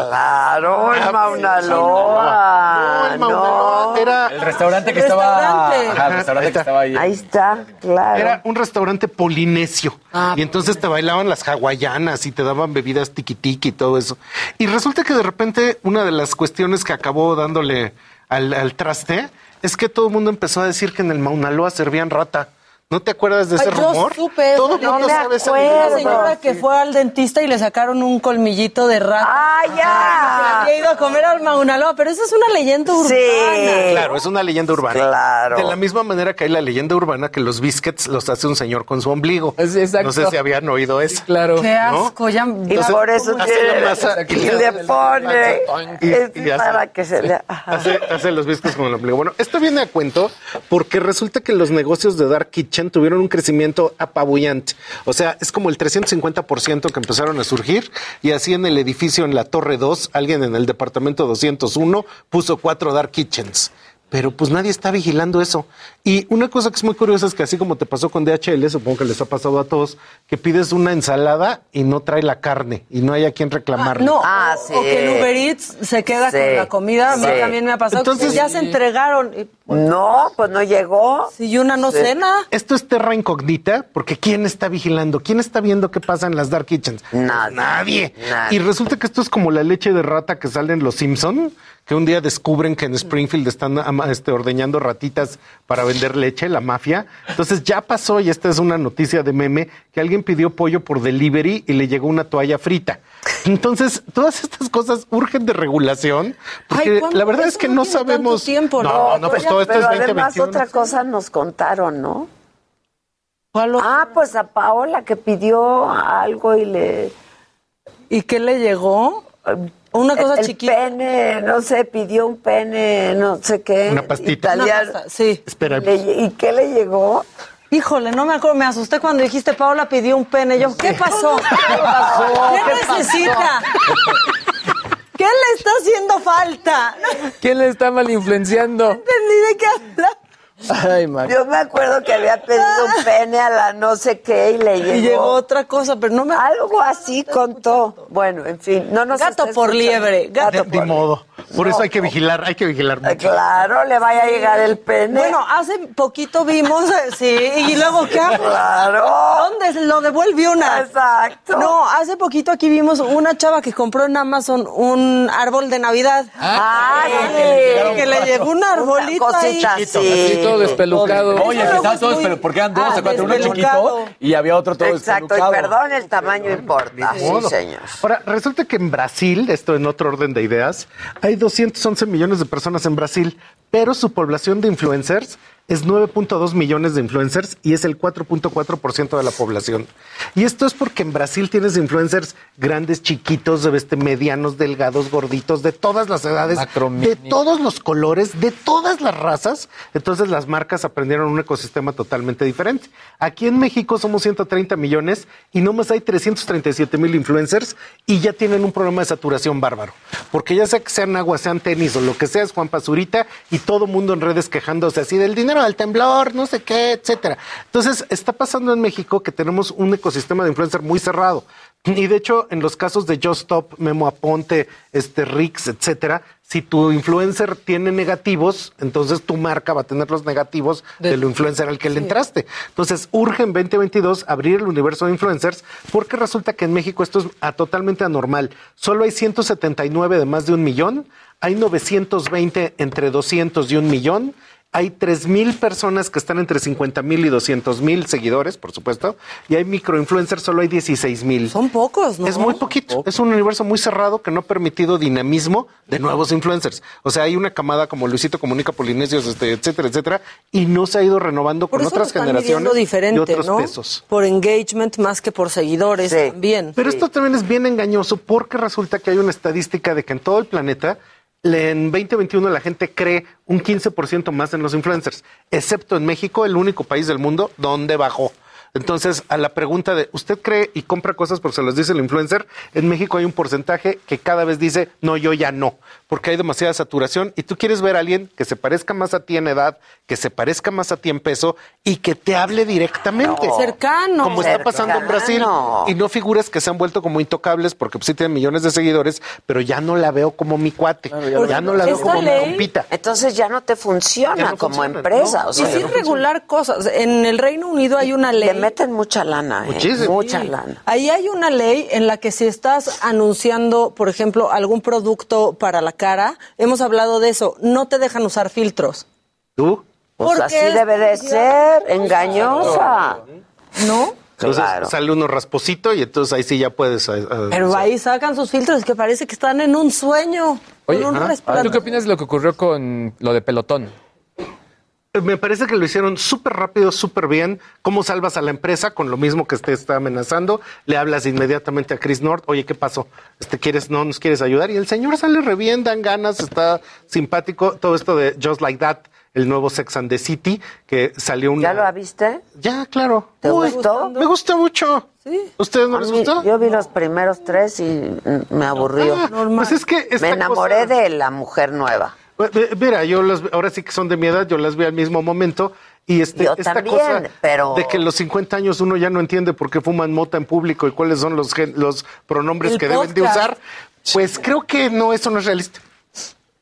Claro, el Ah, Mauna sí, Loa. no, el Mauna Loa era... El restaurante que El estaba. restaurante. Ajá, el restaurante que estaba ahí. Ahí está, claro. Era un restaurante polinesio. Ah, y entonces te bailaban las hawaianas y te daban bebidas tiki tiki y todo eso. Y resulta que de repente una de las cuestiones que acabó dándole al, al traste es que todo el mundo empezó a decir que en el Mauna Loa servían rata. ¿No te acuerdas de ese Ay, yo rumor? supe eso. Todo el No mundo me sabe esa acuerdo. Una leyenda. señora que fue al dentista y le sacaron un colmillito de rata. ¡Ah, ya! Había ido a comer al Mauna Loa, pero eso es una leyenda urbana. Sí. Claro, es una leyenda urbana. Claro. De la misma manera que hay la leyenda urbana que los biscuits los hace un señor con su ombligo. Es- exacto. No sé si habían oído eso. Claro. Qué ¿no? asco, ya. Y ya- por eso hace tiene- la masa y le pone Y- es y hace- para que se le... Ajá. Hace, hace los biscuits con el ombligo. Bueno, esto viene a cuento porque resulta que los negocios de Dark Kitchen tuvieron un crecimiento apabullante. O sea, es como el trescientos cincuenta por ciento que empezaron a surgir y así en el edificio en la Torre dos, alguien en el departamento doscientos uno puso cuatro Dark Kitchens. Pero pues nadie está vigilando eso. Y una cosa que es muy curiosa es que así como te pasó con D H L, supongo que les ha pasado a todos, que pides una ensalada y no trae la carne y no hay a quien reclamarle. No, Ah, o- sí. o que el Uber Eats se queda Sí. con la comida. A mí Sí. también me ha pasado. Entonces- que ya se entregaron. Y, No, pues no llegó. Si una no Sí. cena. Esto es terra incógnita, porque ¿quién está vigilando? ¿Quién está viendo qué pasa en las dark kitchens? Nadie. Nadie. Nadie. Y resulta que esto es como la leche de rata que sale en Los Simpson, que un día descubren que en Springfield están ama- este, ordeñando ratitas para vender leche, la mafia. Entonces ya pasó, y esta es una noticia de meme, que alguien pidió pollo por delivery y le llegó una toalla frita. Entonces, todas estas cosas urgen de regulación, porque Ay, ¿cuándo? la verdad Eso es que no no tiene tanto sabemos... tiempo, no, ¿no? no, pues Pero- todo esto pero es veinte además veintiuno. otra cosa nos contaron, ¿no? ¿Cuál otro? Ah, pues a Paola que pidió algo y le... ¿Y qué le llegó? Una cosa el, el chiquita. pene, no sé, pidió un pene, no sé qué. Una pastita. Italiano. Una pasta, sí. Espera. Le- ¿Y qué le llegó? Híjole, no me acuerdo, me asusté cuando dijiste Paola pidió un pene. Yo, ¿qué pasó? ¿Qué pasó? ¿Qué, ¿Qué necesita? ¿Qué le está haciendo falta? No ¿Quién le está mal influenciando? entendí de qué habla. Ay, Max. Yo me acuerdo que había pedido un pene a la no sé qué y le llegó. Y llegó otra cosa, pero no me... Algo así contó. Bueno, en fin, no nos Gato está por escuchando. liebre, gato De, por de modo. Por eso hay que vigilar, hay que vigilar Eh, mucho. Claro, le vaya a llegar el pene. Bueno, hace poquito vimos, eh, sí, y luego ¿qué hago? Claro. ¿Dónde lo devuelve una? Exacto. No, hace poquito aquí vimos una chava que compró en Amazon un árbol de Navidad. Ah, Sí, sí. que le llegó un arbolito Una ahí. cosita así. Así todo despelucado. Oye, que luego están es todos, muy- pero porque eran dos, Ah, acuérdate, uno despelucado. chiquito y había otro todo Exacto, y despelucado. perdón, el tamaño importa. Sí, Modo. señor. Ahora, resulta que en Brasil, esto en otro orden de ideas, hay doscientos once millones de personas en Brasil, pero su población de influencers es nueve punto dos millones de influencers y es el cuatro punto cuatro por ciento de la población. Y esto es porque en Brasil tienes influencers grandes, chiquitos, este, medianos, delgados, gorditos, de todas las edades, Macro, de mini. todos los colores, de todas las razas. Entonces las marcas aprendieron un ecosistema totalmente diferente. Aquí en México somos ciento treinta millones y nomás hay trescientos treinta y siete mil influencers y ya tienen un problema de saturación bárbaro. Porque ya sea que sean agua, sean tenis o lo que sea, es Juan Pazurita y todo mundo en redes quejándose así del dinero del temblor, no sé qué, etcétera. Entonces está pasando en México que tenemos un ecosistema de influencer muy cerrado. Y de hecho, en los casos de Just Stop, Memo Aponte, este Rix, etcétera, si tu influencer tiene negativos, entonces tu marca va a tener los negativos De- del influencer al que le entraste. Entonces, urge en veinte veintidós abrir el universo de influencers porque resulta que en México esto es ah, totalmente anormal. Solo hay ciento setenta y nueve de más de un millón, hay novecientos veinte entre doscientos y un millón. Hay tres mil personas que están entre cincuenta mil y doscientos mil seguidores, por supuesto, y hay microinfluencers, solo hay dieciséis mil. Son pocos, ¿no? Es muy poquito. Es un universo muy cerrado que no ha permitido dinamismo de nuevos influencers. O sea, hay una camada como Luisito Comunica, Polinesios, este, etcétera, etcétera, y no se ha ido renovando Por con eso lo otras están generaciones midiendo diferente, y otros ¿no? pesos. Por engagement más que por seguidores Sí. también. Pero esto también es bien engañoso porque resulta que hay una estadística de que en todo el planeta le- en veinte veintiuno la gente cree un quince por ciento más en los influencers, excepto en México, el único país del mundo donde bajó. Entonces, a la pregunta de, ¿usted cree y compra cosas porque se los dice el influencer? En México hay un porcentaje que cada vez dice, no, yo ya no, porque hay demasiada saturación y tú quieres ver a alguien que se parezca más a ti en edad, que se parezca más a ti en peso y que te hable directamente. No. Cercano. Como está pasando en Brasil. Cercano. Y no figuras que se han vuelto como intocables porque pues, sí tienen millones de seguidores, pero ya no la veo como mi cuate, ya ya, no. no la veo Esta como ley- mi compita. Entonces ya no te funciona Ya no como funciona, empresa. no. O Y sea, sí no regular cosas. En el Reino Unido hay una le ley. meten mucha lana, ¿eh? Muchísimo. Mucha Sí. lana. Ahí hay una ley en la que si estás anunciando, por ejemplo, algún producto para la cara, hemos hablado de eso, no te dejan usar filtros. ¿Tú? Pues Porque así es debe de publicidad. ser, engañosa. ¿No? Entonces Claro. sale uno rasposito y entonces ahí sí ya puedes... eh, eh, Pero ahí sacan sus filtros que parece que están en un sueño. Oye, con un ajá. resplandor. ¿Tú qué opinas de lo que ocurrió con lo de Pelotón? Me parece que lo hicieron súper rápido, súper bien. ¿Cómo salvas a la empresa con lo mismo que te está amenazando? Le hablas inmediatamente a Chris North. Oye, ¿qué pasó? Este, ¿quieres, no nos quieres ayudar? Y el señor sale re bien, dan ganas, está simpático. Todo esto de Just Like That, el nuevo Sex and the City, que salió un... ¿Ya lo viste? Ya, claro. ¿Te Uy, gustó? Me gusta mucho. Sí. ¿Ustedes no A les mí- gustó? Yo vi los primeros tres y mm, me aburrió. Ah, pues es que esta Me enamoré cosa- de la mujer nueva. Eh, Mira, yo las, ahora sí que son de mi edad, yo las vi al mismo momento. Y este, Yo esta también, cosa pero- de que en los cincuenta años uno ya no entiende por qué fuman mota en público y cuáles son los, gen- los pronombres El que deben de podcast. usar, pues creo que no, eso no es realista.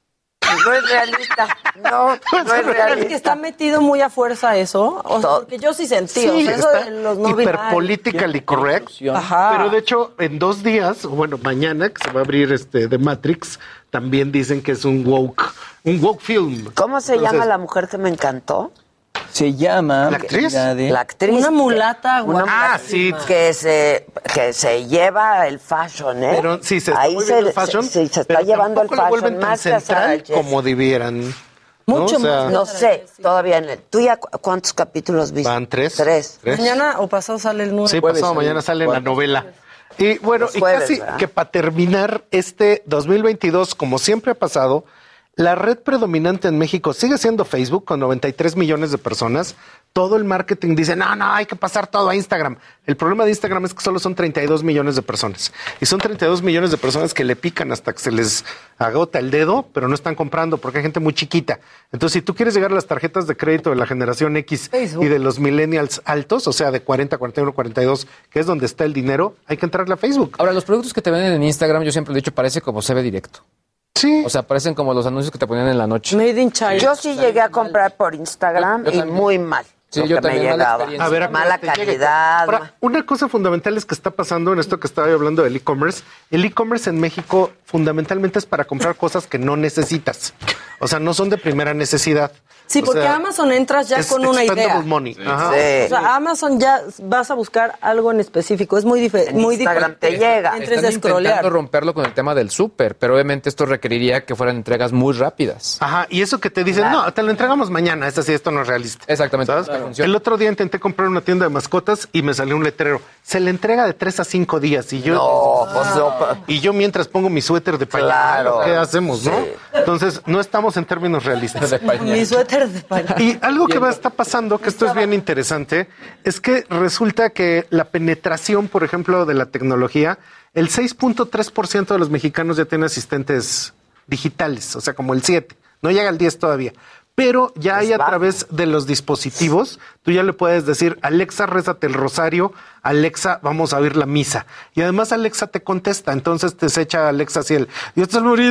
No es realista. No, no es realista. Es que está metido muy a fuerza eso. O sea, porque yo sí sentí. Sí, o sea, eso está de los no hiper binarios. politically correct. Ajá. Pero de hecho, en dos días, bueno, mañana que se va a abrir este The Matrix, también dicen que es un woke, un woke film. ¿Cómo se Entonces, llama la mujer que me encantó? Se llama... ¿La actriz? de- La actriz. Una mulata Una guapa. Ah, sí. Que se, que se lleva el fashion, ¿eh? Pero sí, se está Ahí muy se, bien el fashion, se, se está pero llevando el tampoco lo vuelven fashion tan más que a Sarah central Jessica. como debieran. ¿no? Mucho O sea, más. No sé, todavía en el... ¿Tú ya cu- cuántos capítulos viste? Van tres. Tres. Tres. Mañana o pasado sale el nuevo. Sí, Jueves pasado sale mañana sale la cuatro. novela. Y bueno, Los y jueves, casi ¿verdad? que para terminar este dos mil veintidós, como siempre ha pasado, la red predominante en México sigue siendo Facebook con noventa y tres millones de personas. Todo el marketing dice, no, no, hay que pasar todo a Instagram. El problema de Instagram es que solo son treinta y dos millones de personas. Y son treinta y dos millones de personas que le pican hasta que se les agota el dedo, pero no están comprando porque hay gente muy chiquita. Entonces, si tú quieres llegar a las tarjetas de crédito de la generación X Facebook. y de los millennials altos, o sea, de cuarenta, cuarenta y uno, cuarenta y dos, que es donde está el dinero, hay que entrarle a Facebook. Ahora, los productos que te venden en Instagram, yo siempre lo he dicho, parece como C B directo. Sí. O sea, parecen como los anuncios que te ponían en la noche. Made in China. Yo sí llegué a comprar por Instagram Yo y también. muy mal. Sí, lo yo que también, me mala llegaba. experiencia. A ver, a Mala cuando te llegue. calidad. Ahora, una cosa fundamental es que está pasando en esto que estaba yo hablando del e-commerce. El e-commerce en México fundamentalmente es para comprar cosas que no necesitas. O sea, no son de primera necesidad. Sí, O porque sea, Amazon entras ya es con una expendable idea. money. Ajá. Sí. O sea, Amazon ya vas a buscar algo en específico. Es muy, dife- En muy Instagram diferente. te llega. Entres Están a scrollear. intentando romperlo con el tema del súper, pero obviamente esto requeriría que fueran entregas muy rápidas. Ajá, y eso que te dicen, Claro. no, te lo entregamos mañana, es así, esto no es realista. Exactamente. ¿Sabes? Claro. Funciona. El otro día intenté comprar una tienda de mascotas y me salió un letrero. Se le entrega de tres a cinco días y yo No, pues no. y yo mientras pongo mi suéter de pañal, Claro. ¿qué hacemos, no? Sí. Entonces, no estamos en términos realistas. Mi suéter de pañal. Y algo que va a estar pasando, que esto es bien interesante, es que resulta que la penetración, por ejemplo, de la tecnología, el seis punto tres por ciento de los mexicanos ya tienen asistentes digitales, o sea, como el siete, no llega al diez todavía. Pero ya hay a bajo. través de los dispositivos, tú ya le puedes decir, Alexa, rézate el rosario, Alexa, vamos a oír la misa. Y además Alexa te contesta, entonces te se echa Alexa así el, Dios te salve,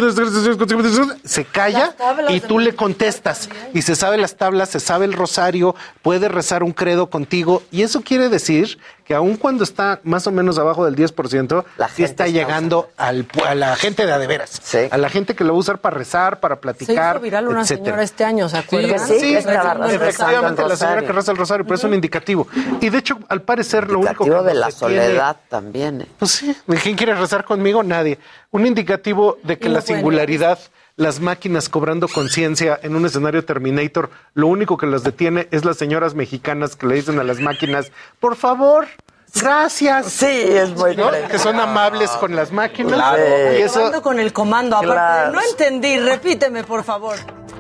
se calla Las tablas y de tú le contestas. Y se sabe las tablas, se sabe el rosario, puede rezar un credo contigo. Y eso quiere decir que aun cuando está más o menos abajo del diez por ciento, La sí gente está está llegando al, pu- a la gente de a de veras. Sí. A la gente que lo va a usar para rezar, para Se platicar, hizo viral una etcétera. señora este año, ¿se acuerdan? Sí, Sí, que estaba rezando el efectivamente la señora rosario. que reza el rosario, pero es un indicativo. Y de hecho, al parecer, lo único que Indicativo de la nos detiene- soledad también. ¿eh? Pues sí, ¿quién quiere rezar conmigo? Nadie. Un indicativo de que Y no la pueden singularidad, las máquinas cobrando conciencia en un escenario Terminator, lo único que las detiene es las señoras mexicanas que le dicen a las máquinas, por favor, gracias. Sí, es muy ¿No? diferente. Que son amables con las máquinas. Claro. Y eso, Acabando con el comando. Aparte, Claro. no entendí. Repíteme, por favor.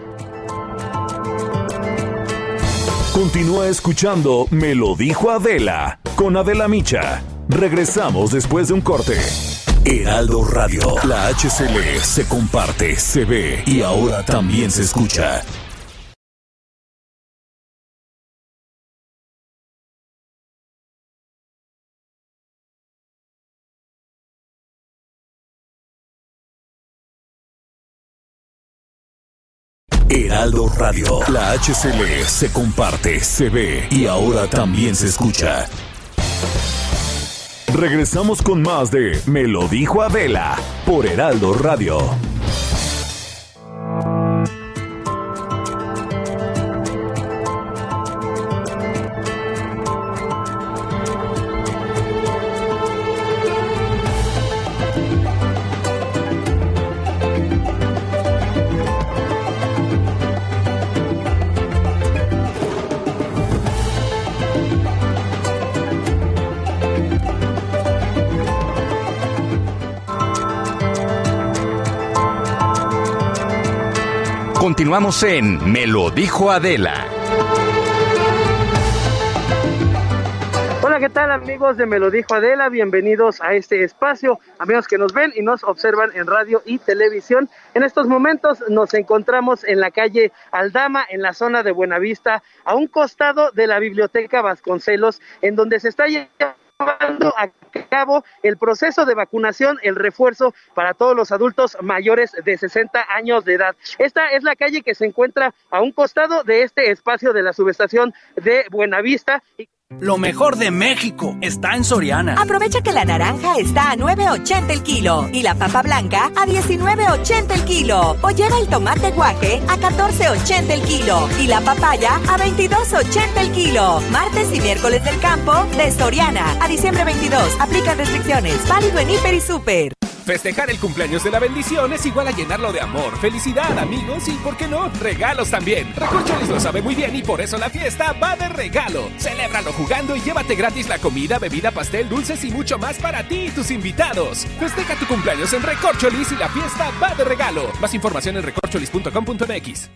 Continúa escuchando Me lo dijo Adela con Adela Micha. Regresamos después de un corte. Heraldo Radio, la H C L se comparte, se ve y ahora también se escucha. Heraldo Radio, la H C L se comparte, se ve y ahora también se escucha. Regresamos con más de Me lo dijo Adela por Heraldo Radio. Continuamos en Me lo dijo Adela. Hola, ¿qué tal amigos de Me lo dijo Adela? Bienvenidos a este espacio, amigos que nos ven y nos observan en radio y televisión. En estos momentos nos encontramos en la calle Aldama, en la zona de Buenavista, a un costado de la Biblioteca Vasconcelos, en donde se está llevando llevando a cabo el proceso de vacunación, el refuerzo para todos los adultos mayores de sesenta años de edad. Esta es la calle que se encuentra a un costado de este espacio de la subestación de Buenavista. Lo mejor de México está en Soriana. Aprovecha que la naranja está a nueve ochenta el kilo y la papa blanca a diecinueve ochenta el kilo. O lleva el tomate guaje a catorce ochenta el kilo y la papaya a veintidós ochenta el kilo. Martes y miércoles del campo de Soriana. A diciembre veintidós. Aplican restricciones. Válido en Hiper y Super. Festejar el cumpleaños de la bendición es igual a llenarlo de amor, felicidad, amigos y, ¿por qué no?, regalos también. Recorcholis lo sabe muy bien y por eso la fiesta va de regalo. Celébralo jugando y llévate gratis la comida, bebida, pastel, dulces y mucho más para ti y tus invitados. Festeja tu cumpleaños en Recorcholis y la fiesta va de regalo. Más información en recorcholis punto com punto m x.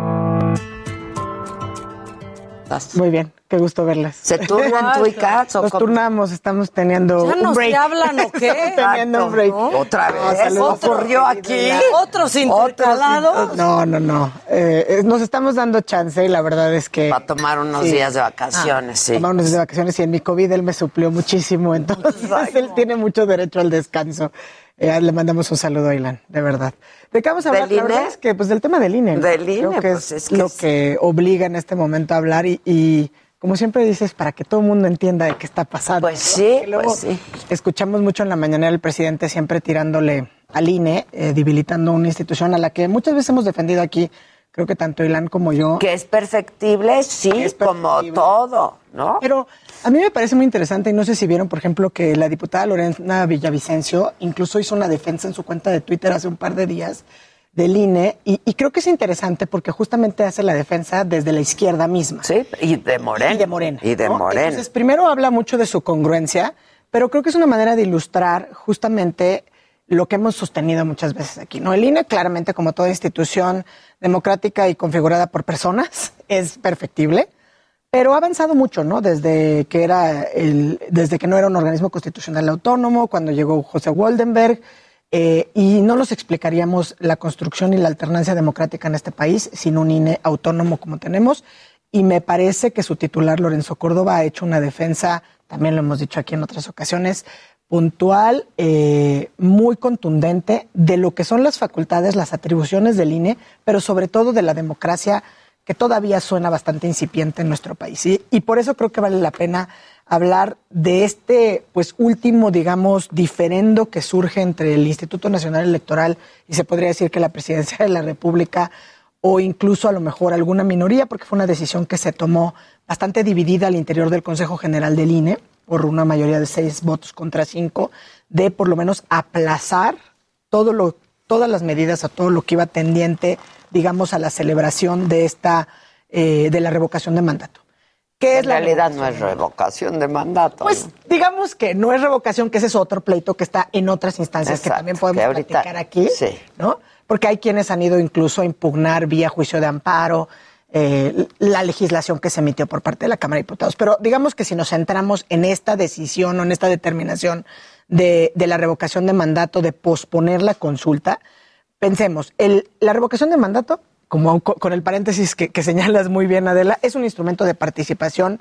Muy bien, qué gusto verlas. ¿Se turnan tú y Katz? Nos turnamos, estamos teniendo ¿Ya un nos break. hablan o qué? Teniendo un break. ¿No? ¿Otra vez? saludos. ¿Ocurrió aquí? ¿Otros intercalados? No, no, no. Eh, nos estamos dando chance y la verdad es que... Para tomar unos sí. días de vacaciones, Ah, sí. Tomar unos días de vacaciones y en mi COVID él me suplió muchísimo, entonces Ay, él no. tiene mucho derecho al descanso. Eh, le mandamos un saludo a Ilan, de verdad. ¿De qué vamos a hablar? ¿Del La verdad I N E? es que, pues, del tema del I N E. ¿no? Del I N E, Creo que pues, es, es que lo es- que obliga en este momento a hablar y, y, como siempre dices, para que todo el mundo entienda de qué está pasando. Pues ¿no? sí, Porque luego pues sí. Escuchamos mucho en la mañana al presidente siempre tirándole al I N E, eh, debilitando una institución a la que muchas veces hemos defendido aquí, creo que tanto Ilan como yo. Que es perfectible, sí, Es como perfectible. todo, ¿no? Pero a mí me parece muy interesante, y no sé si vieron, por ejemplo, que la diputada Lorena Villavicencio incluso hizo una defensa en su cuenta de Twitter hace un par de días del I N E, y, y creo que es interesante porque justamente hace la defensa desde la izquierda misma. Sí, y de Morena. Y de Morena. Y de ¿no? Morena. Entonces, primero habla mucho de su congruencia, pero creo que es una manera de ilustrar justamente lo que hemos sostenido muchas veces aquí, ¿no? El I N E, claramente, como toda institución democrática y configurada por personas, es perfectible, pero ha avanzado mucho, ¿no? Desde que era el, desde que no era un organismo constitucional autónomo, cuando llegó José Woldenberg, eh, y no nos explicaríamos la construcción y la alternancia democrática en este país sin un I N E autónomo como tenemos. Y me parece que su titular, Lorenzo Córdoba, ha hecho una defensa, también lo hemos dicho aquí en otras ocasiones, puntual, eh, muy contundente de lo que son las facultades, las atribuciones del I N E, pero sobre todo de la democracia que todavía suena bastante incipiente en nuestro país. Y, y por eso creo que vale la pena hablar de este, pues, último, digamos, diferendo que surge entre el Instituto Nacional Electoral y se podría decir que la Presidencia de la República, o incluso a lo mejor alguna minoría, porque fue una decisión que se tomó bastante dividida al interior del Consejo General del I N E, por una mayoría de seis votos contra cinco, de por lo menos aplazar todo lo, todas las medidas, a todo lo que iba tendiente, digamos, a la celebración de esta, eh, de la revocación de mandato. ¿Qué es En la realidad no es revocación de mandato. Pues ¿no? digamos que no es revocación, que ese es otro pleito que está en otras instancias. Exacto, que también podemos que ahorita- platicar aquí, sí. ¿no? Porque hay quienes han ido incluso a impugnar vía juicio de amparo eh, la legislación que se emitió por parte de la Cámara de Diputados. Pero digamos que si nos centramos en esta decisión o en esta determinación de, de la revocación de mandato, de posponer la consulta, pensemos, el, la revocación de mandato, como co- con el paréntesis que, que señalas muy bien, Adela, es un instrumento de participación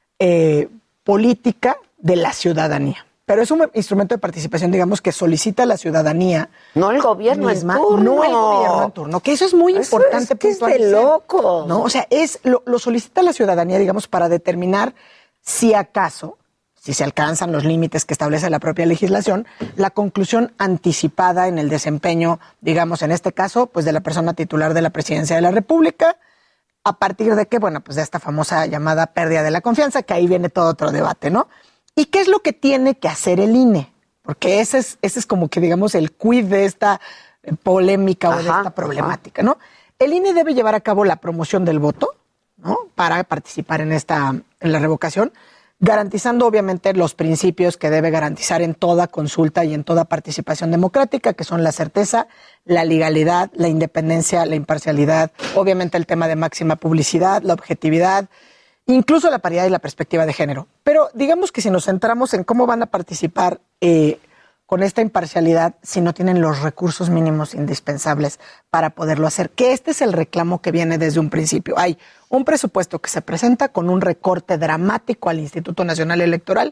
eh, política de la ciudadanía. Pero es un instrumento de participación, digamos, que solicita a la ciudadanía. No el gobierno misma, en turno. No el gobierno en turno, que eso es muy Eso importante. es que es de puntualizar, locos. ¿no? O sea, es, lo, lo solicita la ciudadanía, digamos, para determinar si acaso, si se alcanzan los límites que establece la propia legislación, la conclusión anticipada en el desempeño, digamos, en este caso, pues de la persona titular de la Presidencia de la República, a partir de que, bueno, pues de esta famosa llamada pérdida de la confianza, que ahí viene todo otro debate, ¿no? ¿Y qué es lo que tiene que hacer el I N E? Porque ese es, ese es como que, digamos, el quid de esta eh, polémica o de Ajá, esta problemática, ¿no? El I N E debe llevar a cabo la promoción del voto, ¿no? Para participar en esta, en la revocación, garantizando obviamente los principios que debe garantizar en toda consulta y en toda participación democrática, que son la certeza, la legalidad, la independencia, la imparcialidad, obviamente el tema de máxima publicidad, la objetividad, incluso la paridad y la perspectiva de género. Pero digamos que si nos centramos en cómo van a participar eh, con esta imparcialidad si no tienen los recursos mínimos indispensables para poderlo hacer, que este es el reclamo que viene desde un principio. Hay un presupuesto que se presenta con un recorte dramático al Instituto Nacional Electoral,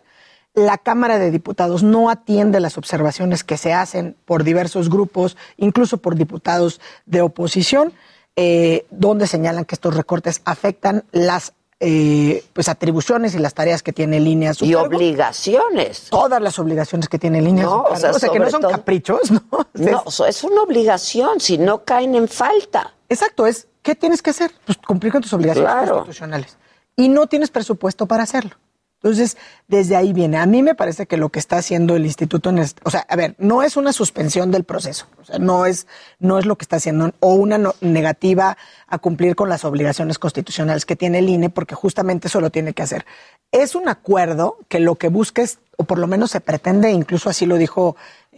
La Cámara de Diputados no atiende las observaciones que se hacen por diversos grupos, incluso por diputados de oposición, eh, donde señalan que estos recortes afectan las eh, pues atribuciones y las tareas que tiene el I N E a su Y cargo. obligaciones. Todas las obligaciones que tiene el I N E No, a su cargo. o sea, O sea, que no sobre son todo- caprichos, ¿no? No, o sea, es una obligación, si no caen en falta. Exacto, es ¿qué tienes que hacer? Pues cumplir con tus obligaciones Claro. constitucionales. Y no tienes presupuesto para hacerlo. Entonces, desde ahí viene. A mí me parece que lo que está haciendo el instituto, en este, o sea, a ver, no es una suspensión del proceso, o sea, no es, no es lo que está haciendo, o una no- negativa a cumplir con las obligaciones constitucionales que tiene el I N E, porque justamente eso lo tiene que hacer. Es un acuerdo que lo que busca es, o por lo menos se pretende, incluso así lo dijo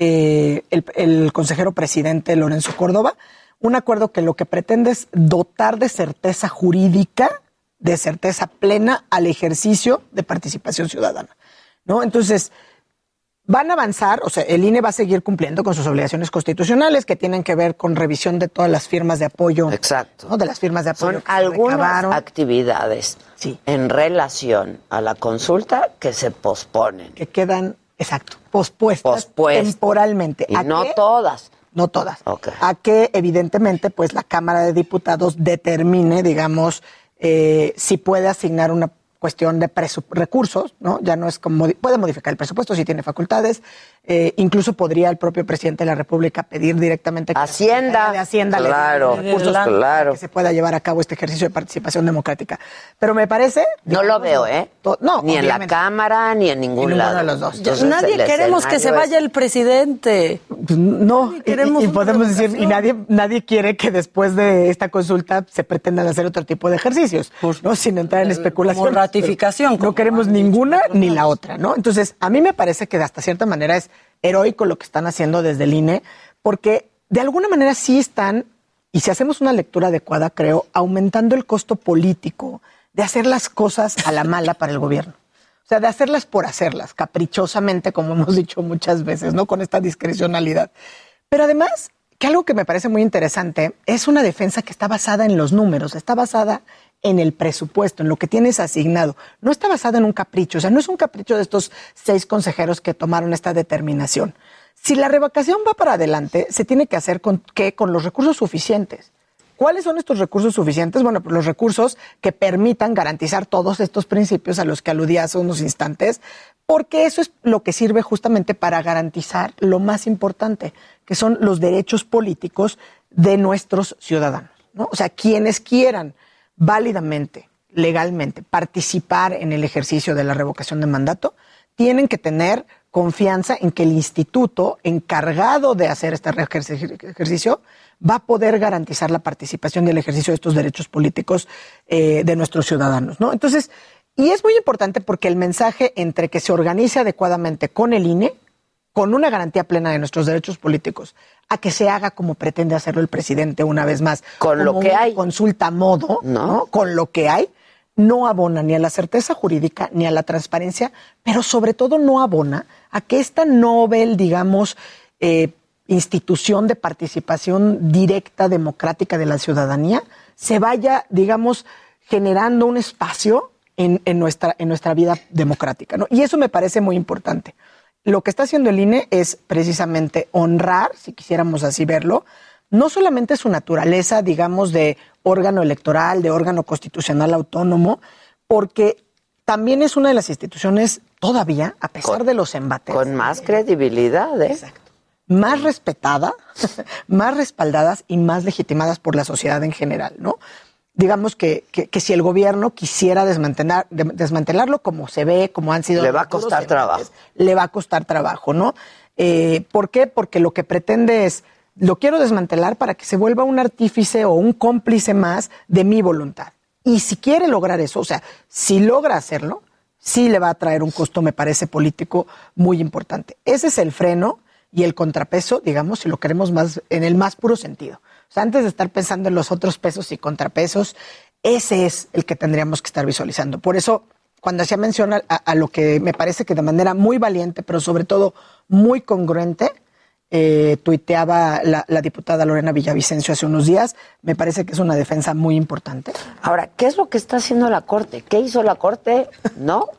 eh, el, el consejero presidente Lorenzo Córdoba, un acuerdo que lo que pretende es dotar de certeza jurídica, de certeza plena al ejercicio de participación ciudadana, ¿no? Entonces, van a avanzar, o sea, el I N E va a seguir cumpliendo con sus obligaciones constitucionales que tienen que ver con revisión de todas las firmas de apoyo. Exacto. ¿no? De las firmas de apoyo. Son que se algunas recabaron. actividades en relación a la consulta que se posponen. Que quedan, exacto, pospuestas, Pospuestas. temporalmente. Y ¿A no qué? todas. No todas. Ok. A que, evidentemente, pues la Cámara de Diputados determine, digamos, eh, si puede asignar una cuestión de presu- recursos, ¿no? Ya no es como, puede modificar el presupuesto si tiene facultades, eh, incluso podría el propio presidente de la República pedir directamente que la Hacienda. Secretaría de Hacienda le dé Claro, recursos claro. para que se pueda llevar a cabo este ejercicio de participación democrática. Pero me parece... No lo veo, ¿eh? to- No, Ni en la obviamente. Cámara, ni en ningún En ninguno lado. de los dos. Entonces, Nadie el queremos que se escenario vaya es- el presidente. Pues no, y, queremos y una podemos decir, y revocación. nadie, nadie quiere que después de esta consulta se pretendan hacer otro tipo de ejercicios, ¿no? Sin entrar en especulación. como ratificación, No queremos ninguna ni la otra, ¿no? Entonces, a mí me parece que de hasta cierta manera es heroico lo que están haciendo desde el I N E, porque de alguna manera sí están, y si hacemos una lectura adecuada, creo, aumentando el costo político de hacer las cosas a la mala para el gobierno. O sea, de hacerlas por hacerlas, caprichosamente, como hemos dicho muchas veces, ¿no? Con esta discrecionalidad. Pero además, que algo que me parece muy interesante es una defensa que está basada en los números, está basada en el presupuesto, en lo que tienes asignado. No está basada en un capricho, o sea, no es un capricho de estos seis consejeros que tomaron esta determinación. Si la revocación va para adelante, se tiene que hacer con ¿qué? Con los recursos suficientes. ¿Cuáles son estos recursos suficientes? Bueno, pues los recursos que permitan garantizar todos estos principios a los que aludía hace unos instantes, porque eso es lo que sirve justamente para garantizar lo más importante, que son los derechos políticos de nuestros ciudadanos, ¿no? O sea, quienes quieran válidamente, legalmente, participar en el ejercicio de la revocación de mandato, tienen que tener confianza en que el instituto encargado de hacer este ejercicio va a poder garantizar la participación y el ejercicio de estos derechos políticos eh, de nuestros ciudadanos, ¿no? Entonces, y es muy importante porque el mensaje entre que se organice adecuadamente con el I N E, con una garantía plena de nuestros derechos políticos, a que se haga como pretende hacerlo el presidente una vez más, Con lo como que una hay. consulta a modo, ¿No? ¿no? Con lo que hay, no abona ni a la certeza jurídica ni a la transparencia, pero sobre todo no abona a que esta Nobel, digamos, eh, institución de participación directa, democrática de la ciudadanía, se vaya, digamos, generando un espacio en, en, nuestra, en nuestra vida democrática, ¿no? Y eso me parece muy importante. Lo que está haciendo el I N E es precisamente honrar, si quisiéramos así verlo, no solamente su naturaleza, digamos, de órgano electoral, de órgano constitucional autónomo, porque también es una de las instituciones todavía, a pesar Con- de los embates, Con más credibilidad, ¿eh? más respetada, más respaldadas y más legitimadas por la sociedad en general, ¿no? Digamos que, que, que si el gobierno quisiera desmantelar, de- desmantelarlo como se ve, como han sido... Le va a los duros costar debates, trabajo. Le va a costar trabajo, ¿no? Eh, ¿Por qué? Porque lo que pretende es, lo quiero desmantelar para que se vuelva un artífice o un cómplice más de mi voluntad. Y si quiere lograr eso, o sea, si logra hacerlo, sí le va a traer un costo, me parece, político muy importante. Ese es el freno y el contrapeso, digamos, si lo queremos más en el más puro sentido. O sea, antes de estar pensando en los otros pesos y contrapesos, ese es el que tendríamos que estar visualizando. Por eso, cuando hacía mención a, a lo que me parece que de manera muy valiente, pero sobre todo muy congruente, eh, tuiteaba la, la diputada Lorena Villavicencio hace unos días, me parece que es una defensa muy importante. Ahora, ¿qué es lo que está haciendo la Corte? ¿Qué hizo la Corte? ¿No?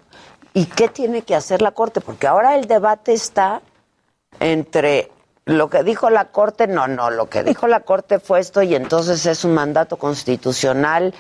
¿Y qué tiene que hacer la Corte? Porque ahora el debate está entre lo que dijo la Corte, no, no, lo que dijo la Corte fue esto y entonces es un mandato constitucional,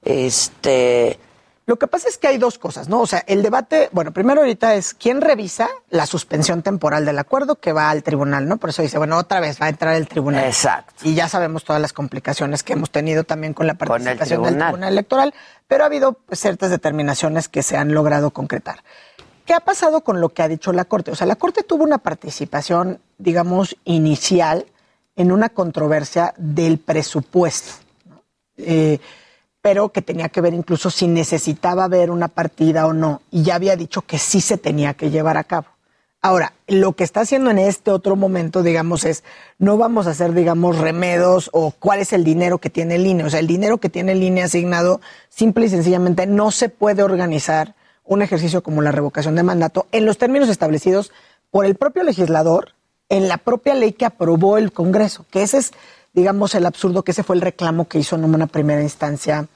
este... Lo que pasa es que hay dos cosas, ¿no? O sea, el debate, bueno, primero ahorita es quién revisa la suspensión temporal del acuerdo que va al tribunal, ¿no? Por eso dice, bueno, otra vez va a entrar el tribunal. Exacto. Y ya sabemos todas las complicaciones que hemos tenido también con la participación Con el tribunal. del tribunal electoral, pero ha habido pues, ciertas determinaciones que se han logrado concretar. ¿Qué ha pasado con lo que ha dicho la Corte? O sea, la Corte tuvo una participación, digamos, inicial en una controversia del presupuesto, ¿no? Eh, pero que tenía que ver incluso si necesitaba ver una partida o no, y ya había dicho que sí se tenía que llevar a cabo. Ahora, lo que está haciendo en este otro momento, digamos, es no vamos a hacer, digamos, remedos o cuál es el dinero que tiene el I N E. O sea, el dinero que tiene el I N E asignado, simple y sencillamente no se puede organizar un ejercicio como la revocación de mandato en los términos establecidos por el propio legislador en la propia ley que aprobó el Congreso, que ese es, digamos, el absurdo, que ese fue el reclamo que hizo en una primera instancia,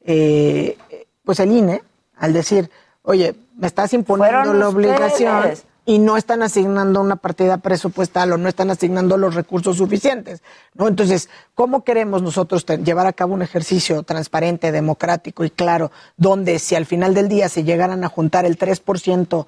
eh, pues el I N E, al decir, oye, me estás imponiendo Fueron la obligación ustedes. y no están asignando una partida presupuestal o no están asignando los recursos suficientes, ¿no? Entonces, ¿cómo queremos nosotros te- llevar a cabo un ejercicio transparente, democrático y claro, donde si al final del día se llegaran a juntar el tres por ciento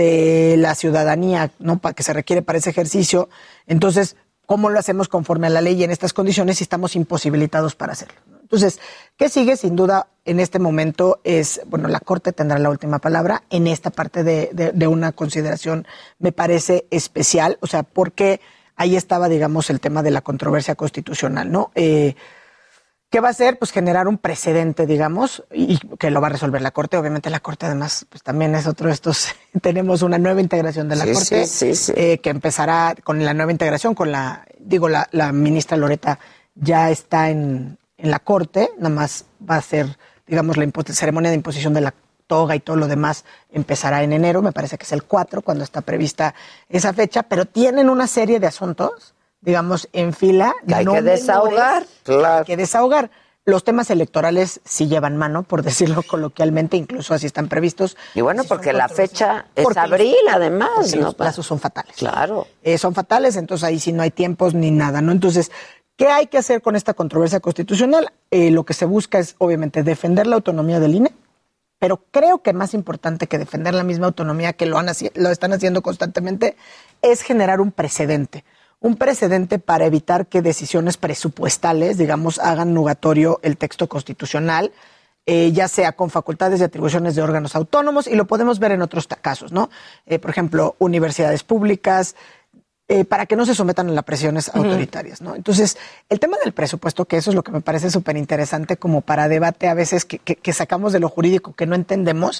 de la ciudadanía, ¿no?, para que se requiere para ese ejercicio, entonces, ¿cómo lo hacemos conforme a la ley y en estas condiciones si estamos imposibilitados para hacerlo? Entonces, ¿qué sigue? Sin duda, en este momento es, bueno, la Corte tendrá la última palabra en esta parte de, de, de una consideración, me parece especial, o sea, porque ahí estaba, digamos, el tema de la controversia constitucional, ¿no? Eh, ¿Qué va a hacer? Pues generar un precedente, digamos, y, y que lo va a resolver la Corte. Obviamente la Corte, además, pues también es otro de estos, tenemos una nueva integración de la Sí, Corte, sí, sí, sí. eh, que empezará con la nueva integración, con la, digo, la, la ministra Loreta ya está en, en la Corte, nada más va a ser, digamos, la impo- ceremonia de imposición de la toga y todo lo demás empezará en enero, me parece que es el cuatro, cuando está prevista esa fecha, pero tienen una serie de asuntos, digamos, en fila. Que hay no que menores, desahogar, claro. Hay que desahogar. Los temas electorales sí llevan mano, por decirlo coloquialmente, incluso así están previstos. Y bueno, Sí porque son la controversias. fecha es Porque los- abril, además, porque ¿no? los plazos son fatales. Claro. Eh, son fatales, entonces ahí sí no hay tiempos ni nada, ¿no? Entonces, ¿qué hay que hacer con esta controversia constitucional? Eh, lo que se busca es, obviamente, defender la autonomía del I N E, pero creo que más importante que defender la misma autonomía que lo, han haci- lo están haciendo constantemente es generar un precedente. Un precedente para evitar que decisiones presupuestales, digamos, hagan nugatorio el texto constitucional, eh, ya sea con facultades y atribuciones de órganos autónomos, y lo podemos ver en otros ta- casos, ¿no? Eh, por ejemplo, universidades públicas, eh, para que no se sometan a las presiones Ujú. autoritarias, ¿no? Entonces, el tema del presupuesto, que eso es lo que me parece súper interesante como para debate a veces que, que- que sacamos de lo jurídico, que no entendemos,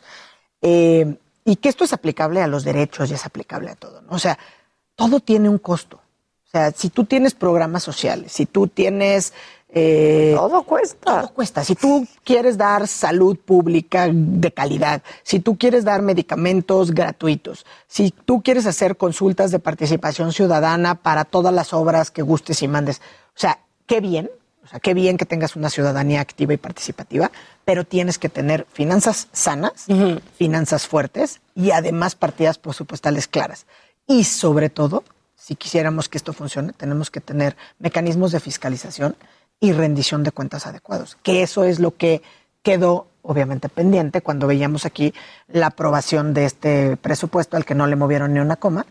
eh, y que esto es aplicable a los derechos y es aplicable a todo, ¿no? O sea, todo tiene un costo. O sea, si tú tienes programas sociales, si tú tienes... eh, todo cuesta. Todo cuesta. Si tú quieres dar salud pública de calidad, si tú quieres dar medicamentos gratuitos, si tú quieres hacer consultas de participación ciudadana para todas las obras que gustes y mandes, o sea, qué bien, o sea, qué bien que tengas una ciudadanía activa y participativa, pero tienes que tener finanzas sanas, finanzas fuertes y además partidas presupuestales claras. Y sobre todo, si quisiéramos que esto funcione, tenemos que tener mecanismos de fiscalización y rendición de cuentas adecuados, que eso es lo que quedó obviamente pendiente cuando veíamos aquí la aprobación de este presupuesto al que no le movieron ni una coma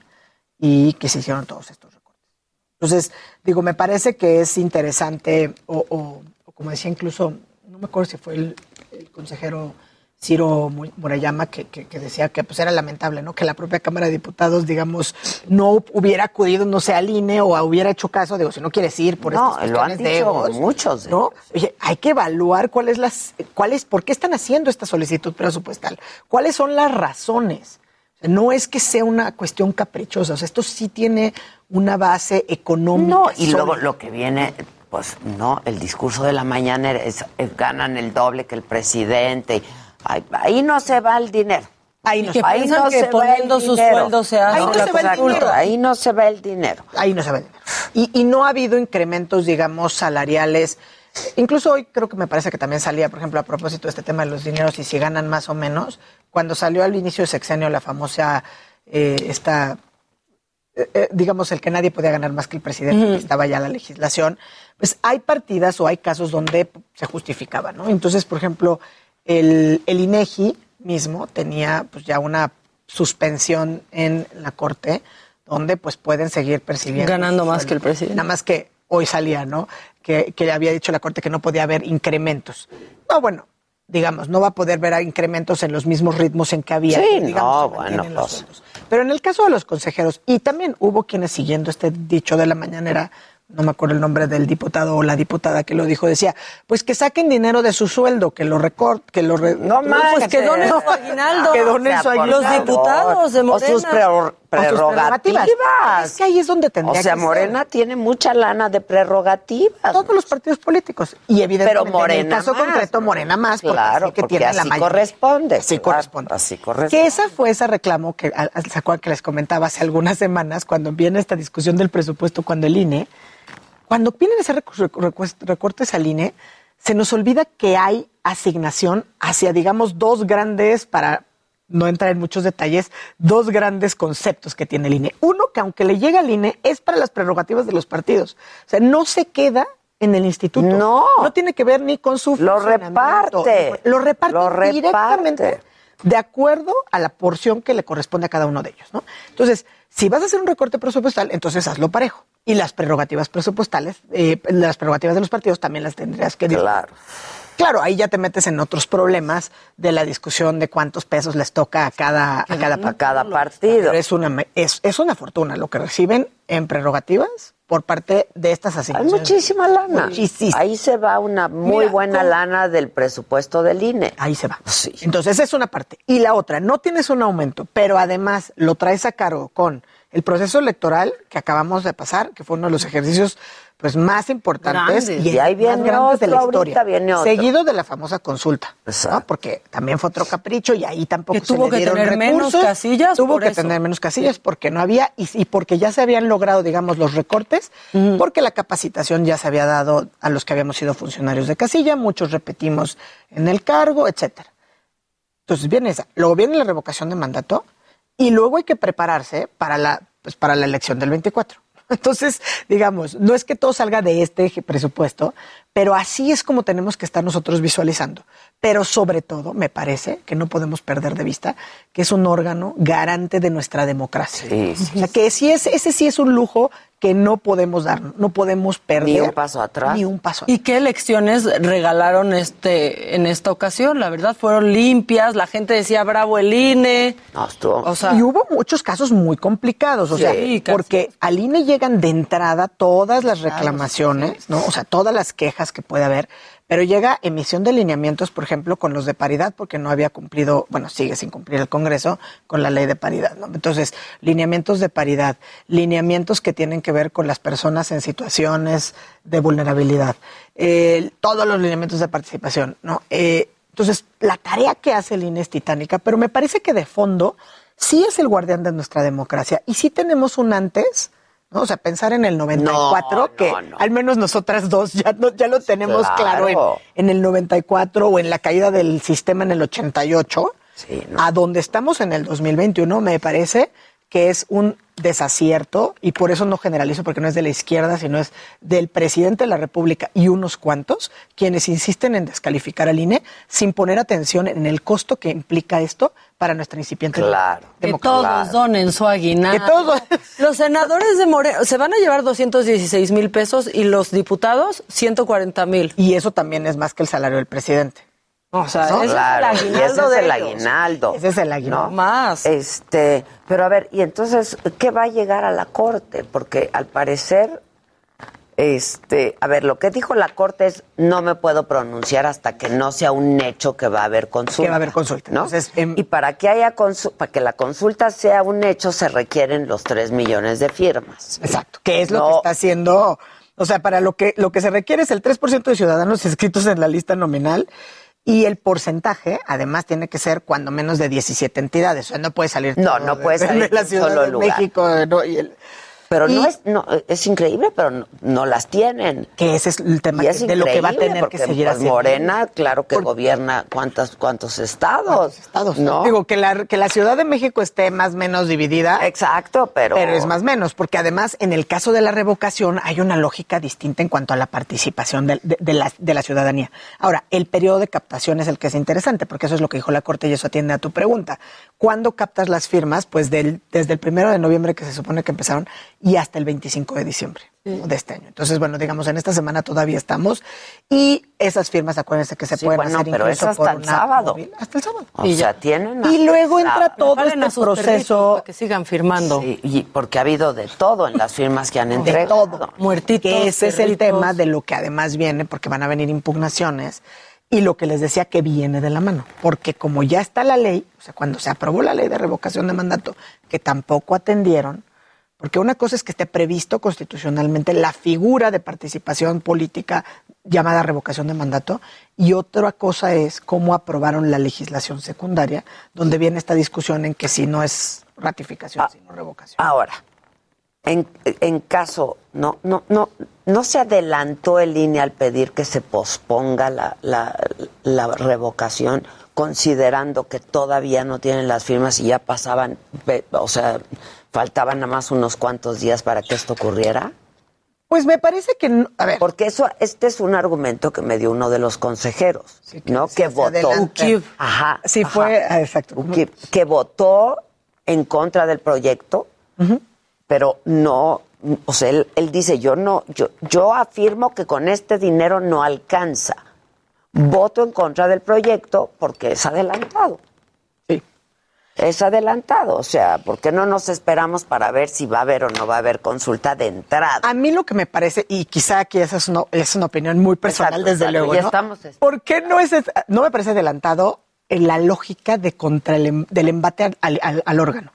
y que se hicieron todos estos recortes. Entonces, digo, me parece que es interesante, o, o- o como decía incluso, no me acuerdo si fue el, el consejero Ciro Mu- Murayama, que, que, que decía que pues era lamentable, ¿no? Que la propia Cámara de Diputados, digamos, no hubiera acudido, no sé, al I N E o hubiera hecho caso, digo, si no quieres ir por No, estas lo han cuestiones de dicho egos, muchos de ¿no? Oye, hay que evaluar cuál es las, cuál es, por qué están haciendo esta solicitud presupuestal, cuáles son las razones. O sea, no es que sea una cuestión caprichosa, o sea, esto sí tiene una base económica. No, y luego sólida. lo que viene, pues no, el discurso de la mañana es, es ganan el doble que el presidente. Ahí, ahí no se va el dinero. Ahí no, que ahí piensan no que se va poniendo el sus dinero. sueldos se hace Ahí no la se va el cosa. dinero. Ahí no se va el dinero. Ahí no se va el dinero. Y, y no ha habido incrementos, digamos, salariales Incluso hoy creo que me parece que también salía, por ejemplo, a propósito de este tema de los dineros y si ganan más o menos, cuando salió al inicio de sexenio la famosa, eh, esta, eh, eh, digamos, el que nadie podía ganar más que el presidente, uh-huh. que estaba ya la legislación, pues hay partidas o hay casos donde se justificaba, ¿no? Entonces, por ejemplo, el, el INEGI mismo tenía pues ya una suspensión en la Corte donde pues pueden seguir percibiendo. Ganando más que el presidente. Nada más que hoy salía, ¿no? Que, que había dicho la Corte que no podía haber incrementos. No, bueno, digamos, no va a poder ver incrementos en los mismos ritmos en que había. Sí, digamos, no, bueno, pues. Pero en el caso de los consejeros, y también hubo quienes siguiendo este dicho de la mañanera, no me acuerdo el nombre del diputado o la diputada que lo dijo, decía, pues que saquen dinero de su sueldo, que lo recorten, que lo... Re no más, pues que donen su aguinaldo. Que donen su aguinaldo. Los diputados de Morena. O sus prerrogativas. prerrogativas. Es que ahí es donde tendría O sea, que Morena ser. tiene mucha lana de prerrogativas. Todos los partidos políticos. Y evidentemente Pero Morena en el caso más, concreto, Morena más. Claro, porque, porque tiene así la mayoría. corresponde. Así claro, corresponde. Así corresponde. Que esa fue ese reclamo que, ¿se acuerdan que les comentaba hace algunas semanas cuando viene esta discusión del presupuesto, cuando el I N E, cuando vienen a hacer recortes al I N E, se nos olvida que hay asignación hacia, digamos, dos grandes, para no entrar en muchos detalles, dos grandes conceptos que tiene el I N E. Uno, que aunque le llega al I N E, es para las prerrogativas de los partidos. O sea, no se queda en el instituto. No. No tiene que ver ni con su Lo reparte. Lo reparte Lo reparte. directamente de acuerdo a la porción que le corresponde a cada uno de ellos, ¿no? Entonces, si vas a hacer un recorte presupuestal, entonces hazlo parejo. Y las prerrogativas presupuestales, eh, las prerrogativas de los partidos también las tendrías que... Claro. Claro, ahí ya te metes en otros problemas de la discusión de cuántos pesos les toca a cada, a cada, a cada partido. Pero es una, es, es una fortuna lo que reciben en prerrogativas por parte de estas asignaciones. Hay muchísima lana. Muchísima. Ahí se va una muy Mira, buena ¿cómo? lana del presupuesto del I N E. Ahí se va. Sí. Entonces, es una parte. Y la otra, no tienes un aumento, pero además lo traes a cargo con el proceso electoral que acabamos de pasar, que fue uno de los ejercicios pues más importantes Grandes. y, Y ahí más viene grandes de la otro, historia. ahorita viene otro. Seguido de la famosa consulta, Exacto. ¿no? Porque también fue otro capricho y ahí tampoco Que se tuvo le que dieron tener menos recursos. casillas Tuvo por que eso. tener menos casillas porque no había y, y porque ya se habían logrado, digamos, los recortes, Ujú. porque la capacitación ya se había dado a los que habíamos sido funcionarios de casilla, muchos repetimos en el cargo, etcétera. Entonces viene esa, luego viene la revocación de mandato y luego hay que prepararse para la, pues, para la elección del veinticuatro. Entonces, digamos, no es que todo salga de este presupuesto, pero así es como tenemos que estar nosotros visualizando. Pero sobre todo, me parece que no podemos perder de vista que es un órgano garante de nuestra democracia. Sí, sí. O sea, que sí es, ese sí es un lujo que no podemos dar, no podemos perder. Ni un paso atrás. Ni un paso ¿Y qué elecciones regalaron este en esta ocasión? La verdad, fueron limpias, la gente decía bravo el I N E. No, estuvo. O sea, y hubo muchos casos muy complicados, o Sí, sea, casi. porque al I N E llegan de entrada todas las reclamaciones, ¿no? O sea, todas las quejas que puede haber, pero llega emisión de lineamientos, por ejemplo, con los de paridad, porque no había cumplido, bueno, sigue sin cumplir el Congreso con la ley de paridad, ¿no? Entonces, lineamientos de paridad, lineamientos que tienen que ver con las personas en situaciones de vulnerabilidad, eh, todos los lineamientos de participación, ¿no? Eh, entonces, la tarea que hace el I N E es titánica, pero me parece que de fondo sí es el guardián de nuestra democracia y sí tenemos un antes, ¿no? O sea, pensar en el noventa y cuatro, No, que no, no. al menos nosotras dos ya, no, ya lo tenemos Claro. claro, en, en el noventa y cuatro o en la caída del sistema en el ochenta y ocho, Sí, no. a donde estamos en el dos mil veintiuno, me parece que es un desacierto, y por eso no generalizo, porque no es de la izquierda, sino es del presidente de la República y unos cuantos quienes insisten en descalificar al I N E sin poner atención en el costo que implica esto para nuestra incipiente Claro. que democracia. todos donen su aguinaldo. Que todos- Los senadores de Morena se van a llevar doscientos dieciséis mil pesos y los diputados ciento cuarenta mil. Y eso también es más que el salario del presidente. O sea, ¿No? ese Claro, es el y ese aguinaldo es de el ellos. aguinaldo. Ese es el aguinaldo. ¿no? Más. Este, pero a ver, y entonces, ¿qué va a llegar a la Corte? Porque al parecer, este, a ver, lo que dijo la Corte es no me puedo pronunciar hasta que no sea un hecho que va a haber consulta. Que va a haber consulta. ¿no? Entonces, em- y para que haya consu- para que la consulta sea un hecho se requieren los tres millones de firmas. Exacto, que es lo No. que está haciendo, o sea, para lo que lo que se requiere es el tres por ciento de ciudadanos inscritos en la lista nominal y el porcentaje, además, tiene que ser cuando menos de diecisiete entidades, o sea, no puede salir No, todo no de- puede de salir la de un Ciudad solo de lugar. México, no, y el- Pero Y- no es, no, es increíble, pero no, no las tienen. Que ese es el tema Y que- es de lo que va a increíble, tener porque, que seguir pues, haciendo. Morena, claro que gobierna cuántos, cuántos estados. Estados. ¿no? Digo, que la, que la Ciudad de México esté más o menos dividida. Exacto, pero... Pero es más o menos, porque además en el caso de la revocación hay una lógica distinta en cuanto a la participación de, de- de la, de la ciudadanía. Ahora, el periodo de captación es el que es interesante, porque eso es lo que dijo la Corte y eso atiende a tu pregunta. ¿Cuándo captas las firmas? Pues del, desde el primero de noviembre, que se supone que empezaron, y hasta el veinticinco de diciembre ¿no? de este año. Entonces, bueno, digamos, en esta semana todavía estamos. Y esas firmas, acuérdense que se Sí, pueden bueno, hacer pero incluso es hasta por el una sábado. móvil. Hasta el sábado. O Y sea, ya. tienen... Y luego hasta- entra todo Preparen a este sus perritos proceso. para que sigan firmando. Sí, y porque ha habido de todo en las firmas que han De entregado. todo. Muertitos, Que ese es el perritos. tema de lo que además viene, porque van a venir impugnaciones. Y lo que les decía que viene de la mano. Porque como ya está la ley, o sea, cuando se aprobó la ley de revocación de mandato, que tampoco atendieron, porque una cosa es que esté previsto constitucionalmente la figura de participación política llamada revocación de mandato, y otra cosa es cómo aprobaron la legislación secundaria, donde viene esta discusión en que si no es ratificación, sino revocación. Ahora, en, en caso, no, no, no, no se adelantó el I N E al pedir que se posponga la, la, la revocación, considerando que todavía no tienen las firmas y ya pasaban, ve- o sea, faltaban nada más unos cuantos días para que esto ocurriera. Pues me parece que, no- a ver, Porque eso, este es un argumento que me dio uno de los consejeros, ¿no? Que se votó. adelanta. Ajá. Sí, ajá. fue, ah, exacto. Que, que votó en contra del proyecto, pero no, o sea, él, él dice, yo no, yo, yo afirmo que con este dinero no alcanza. Voto en contra del proyecto porque es adelantado. Sí. Es adelantado, o sea, ¿por qué no nos esperamos para ver si va a haber o no va a haber consulta de entrada? A mí lo que me parece, y quizá aquí esa es una, es una opinión muy personal, Exacto, desde exacto, luego, ya ¿no? estamos- ¿Por qué no es, no me parece adelantado en la lógica de contra el, em- del embate al, al- al- al órgano?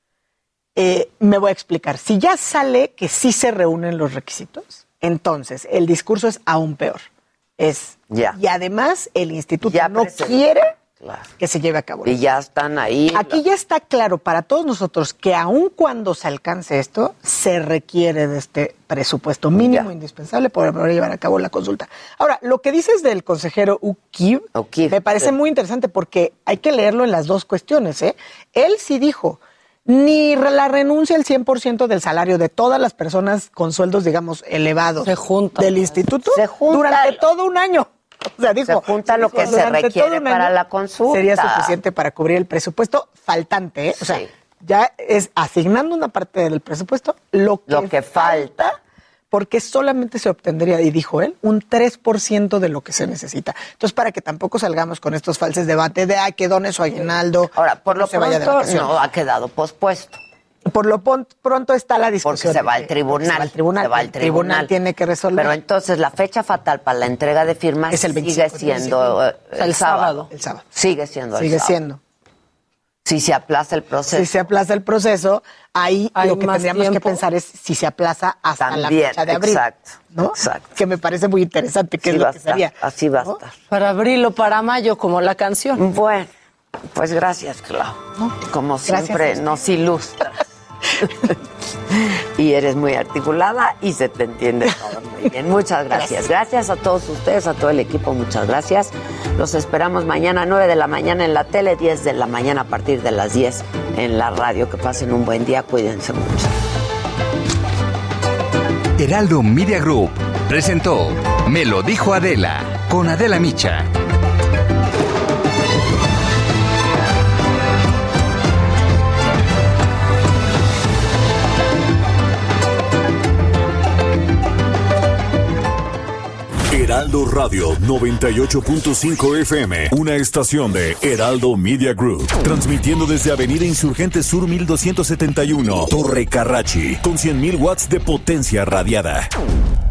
Eh, me voy a explicar. Si ya sale que sí se reúnen los requisitos, entonces el discurso es aún peor. Es, Ya. Y además el instituto Ya no presentó. quiere Claro. que se lleve a cabo. Y ya están ahí. Aquí ya está claro para todos nosotros que aun cuando se alcance esto, se requiere de este presupuesto mínimo indispensable para poder llevar a cabo la consulta. Ahora, lo que dices del consejero Ukiv me parece sí. muy interesante porque hay que leerlo en las dos cuestiones, ¿eh? Él sí dijo, ni re- la renuncia al cien por ciento del salario de todas las personas con sueldos, digamos, elevados del instituto durante todo un año. O sea, dijo, Se junta lo que se durante requiere todo un para año la consulta. Sería suficiente para cubrir el presupuesto faltante, ¿eh? O sea, ya es asignando una parte del presupuesto lo que, Lo que falta. porque solamente se obtendría, y dijo él, un tres por ciento de lo que se necesita. Entonces, para que tampoco salgamos con estos falsos debates de, ay, que done su aguinaldo. Ahora, por no lo se vaya de pronto vacaciones. no ha quedado pospuesto. Por lo pon- pronto está la discusión. Porque se va de al que- tribunal. Se va al tribunal. Se va al El tribunal tribunal. tiene que resolver. Pero entonces la fecha fatal para la entrega de firmas Es el sigue veinticinco de siendo eh, diciembre. el, sábado. El sábado. Sigue siendo el Sigue sábado. siendo. Si se aplaza el proceso. Si se aplaza el proceso, ahí Hay lo que más tendríamos que tiempo. pensar es si se aplaza hasta También, la fecha de abril. exacto, ¿no? exacto. Que me parece muy interesante, que Así es va lo a que estar, sería. así va a ¿no? estar. Para abril o para mayo, como la canción. Bueno, pues gracias, Clau. Como Gracias siempre, a usted. nos ilustras. Y eres muy articulada y se te entiende todo muy bien. Muchas gracias. Gracias a todos ustedes, a todo el equipo, muchas gracias. Los esperamos mañana, nueve de la mañana en la tele, diez de la mañana a partir de las diez en la radio. Que pasen un buen día, cuídense mucho. Heraldo Media Group presentó Me lo dijo Adela con Adela Micha. Heraldo Radio noventa y ocho punto cinco F M, una estación de Heraldo Media Group, transmitiendo desde Avenida Insurgente Sur mil doscientos setenta y uno, Torre Carrachi, con cien mil watts de potencia radiada.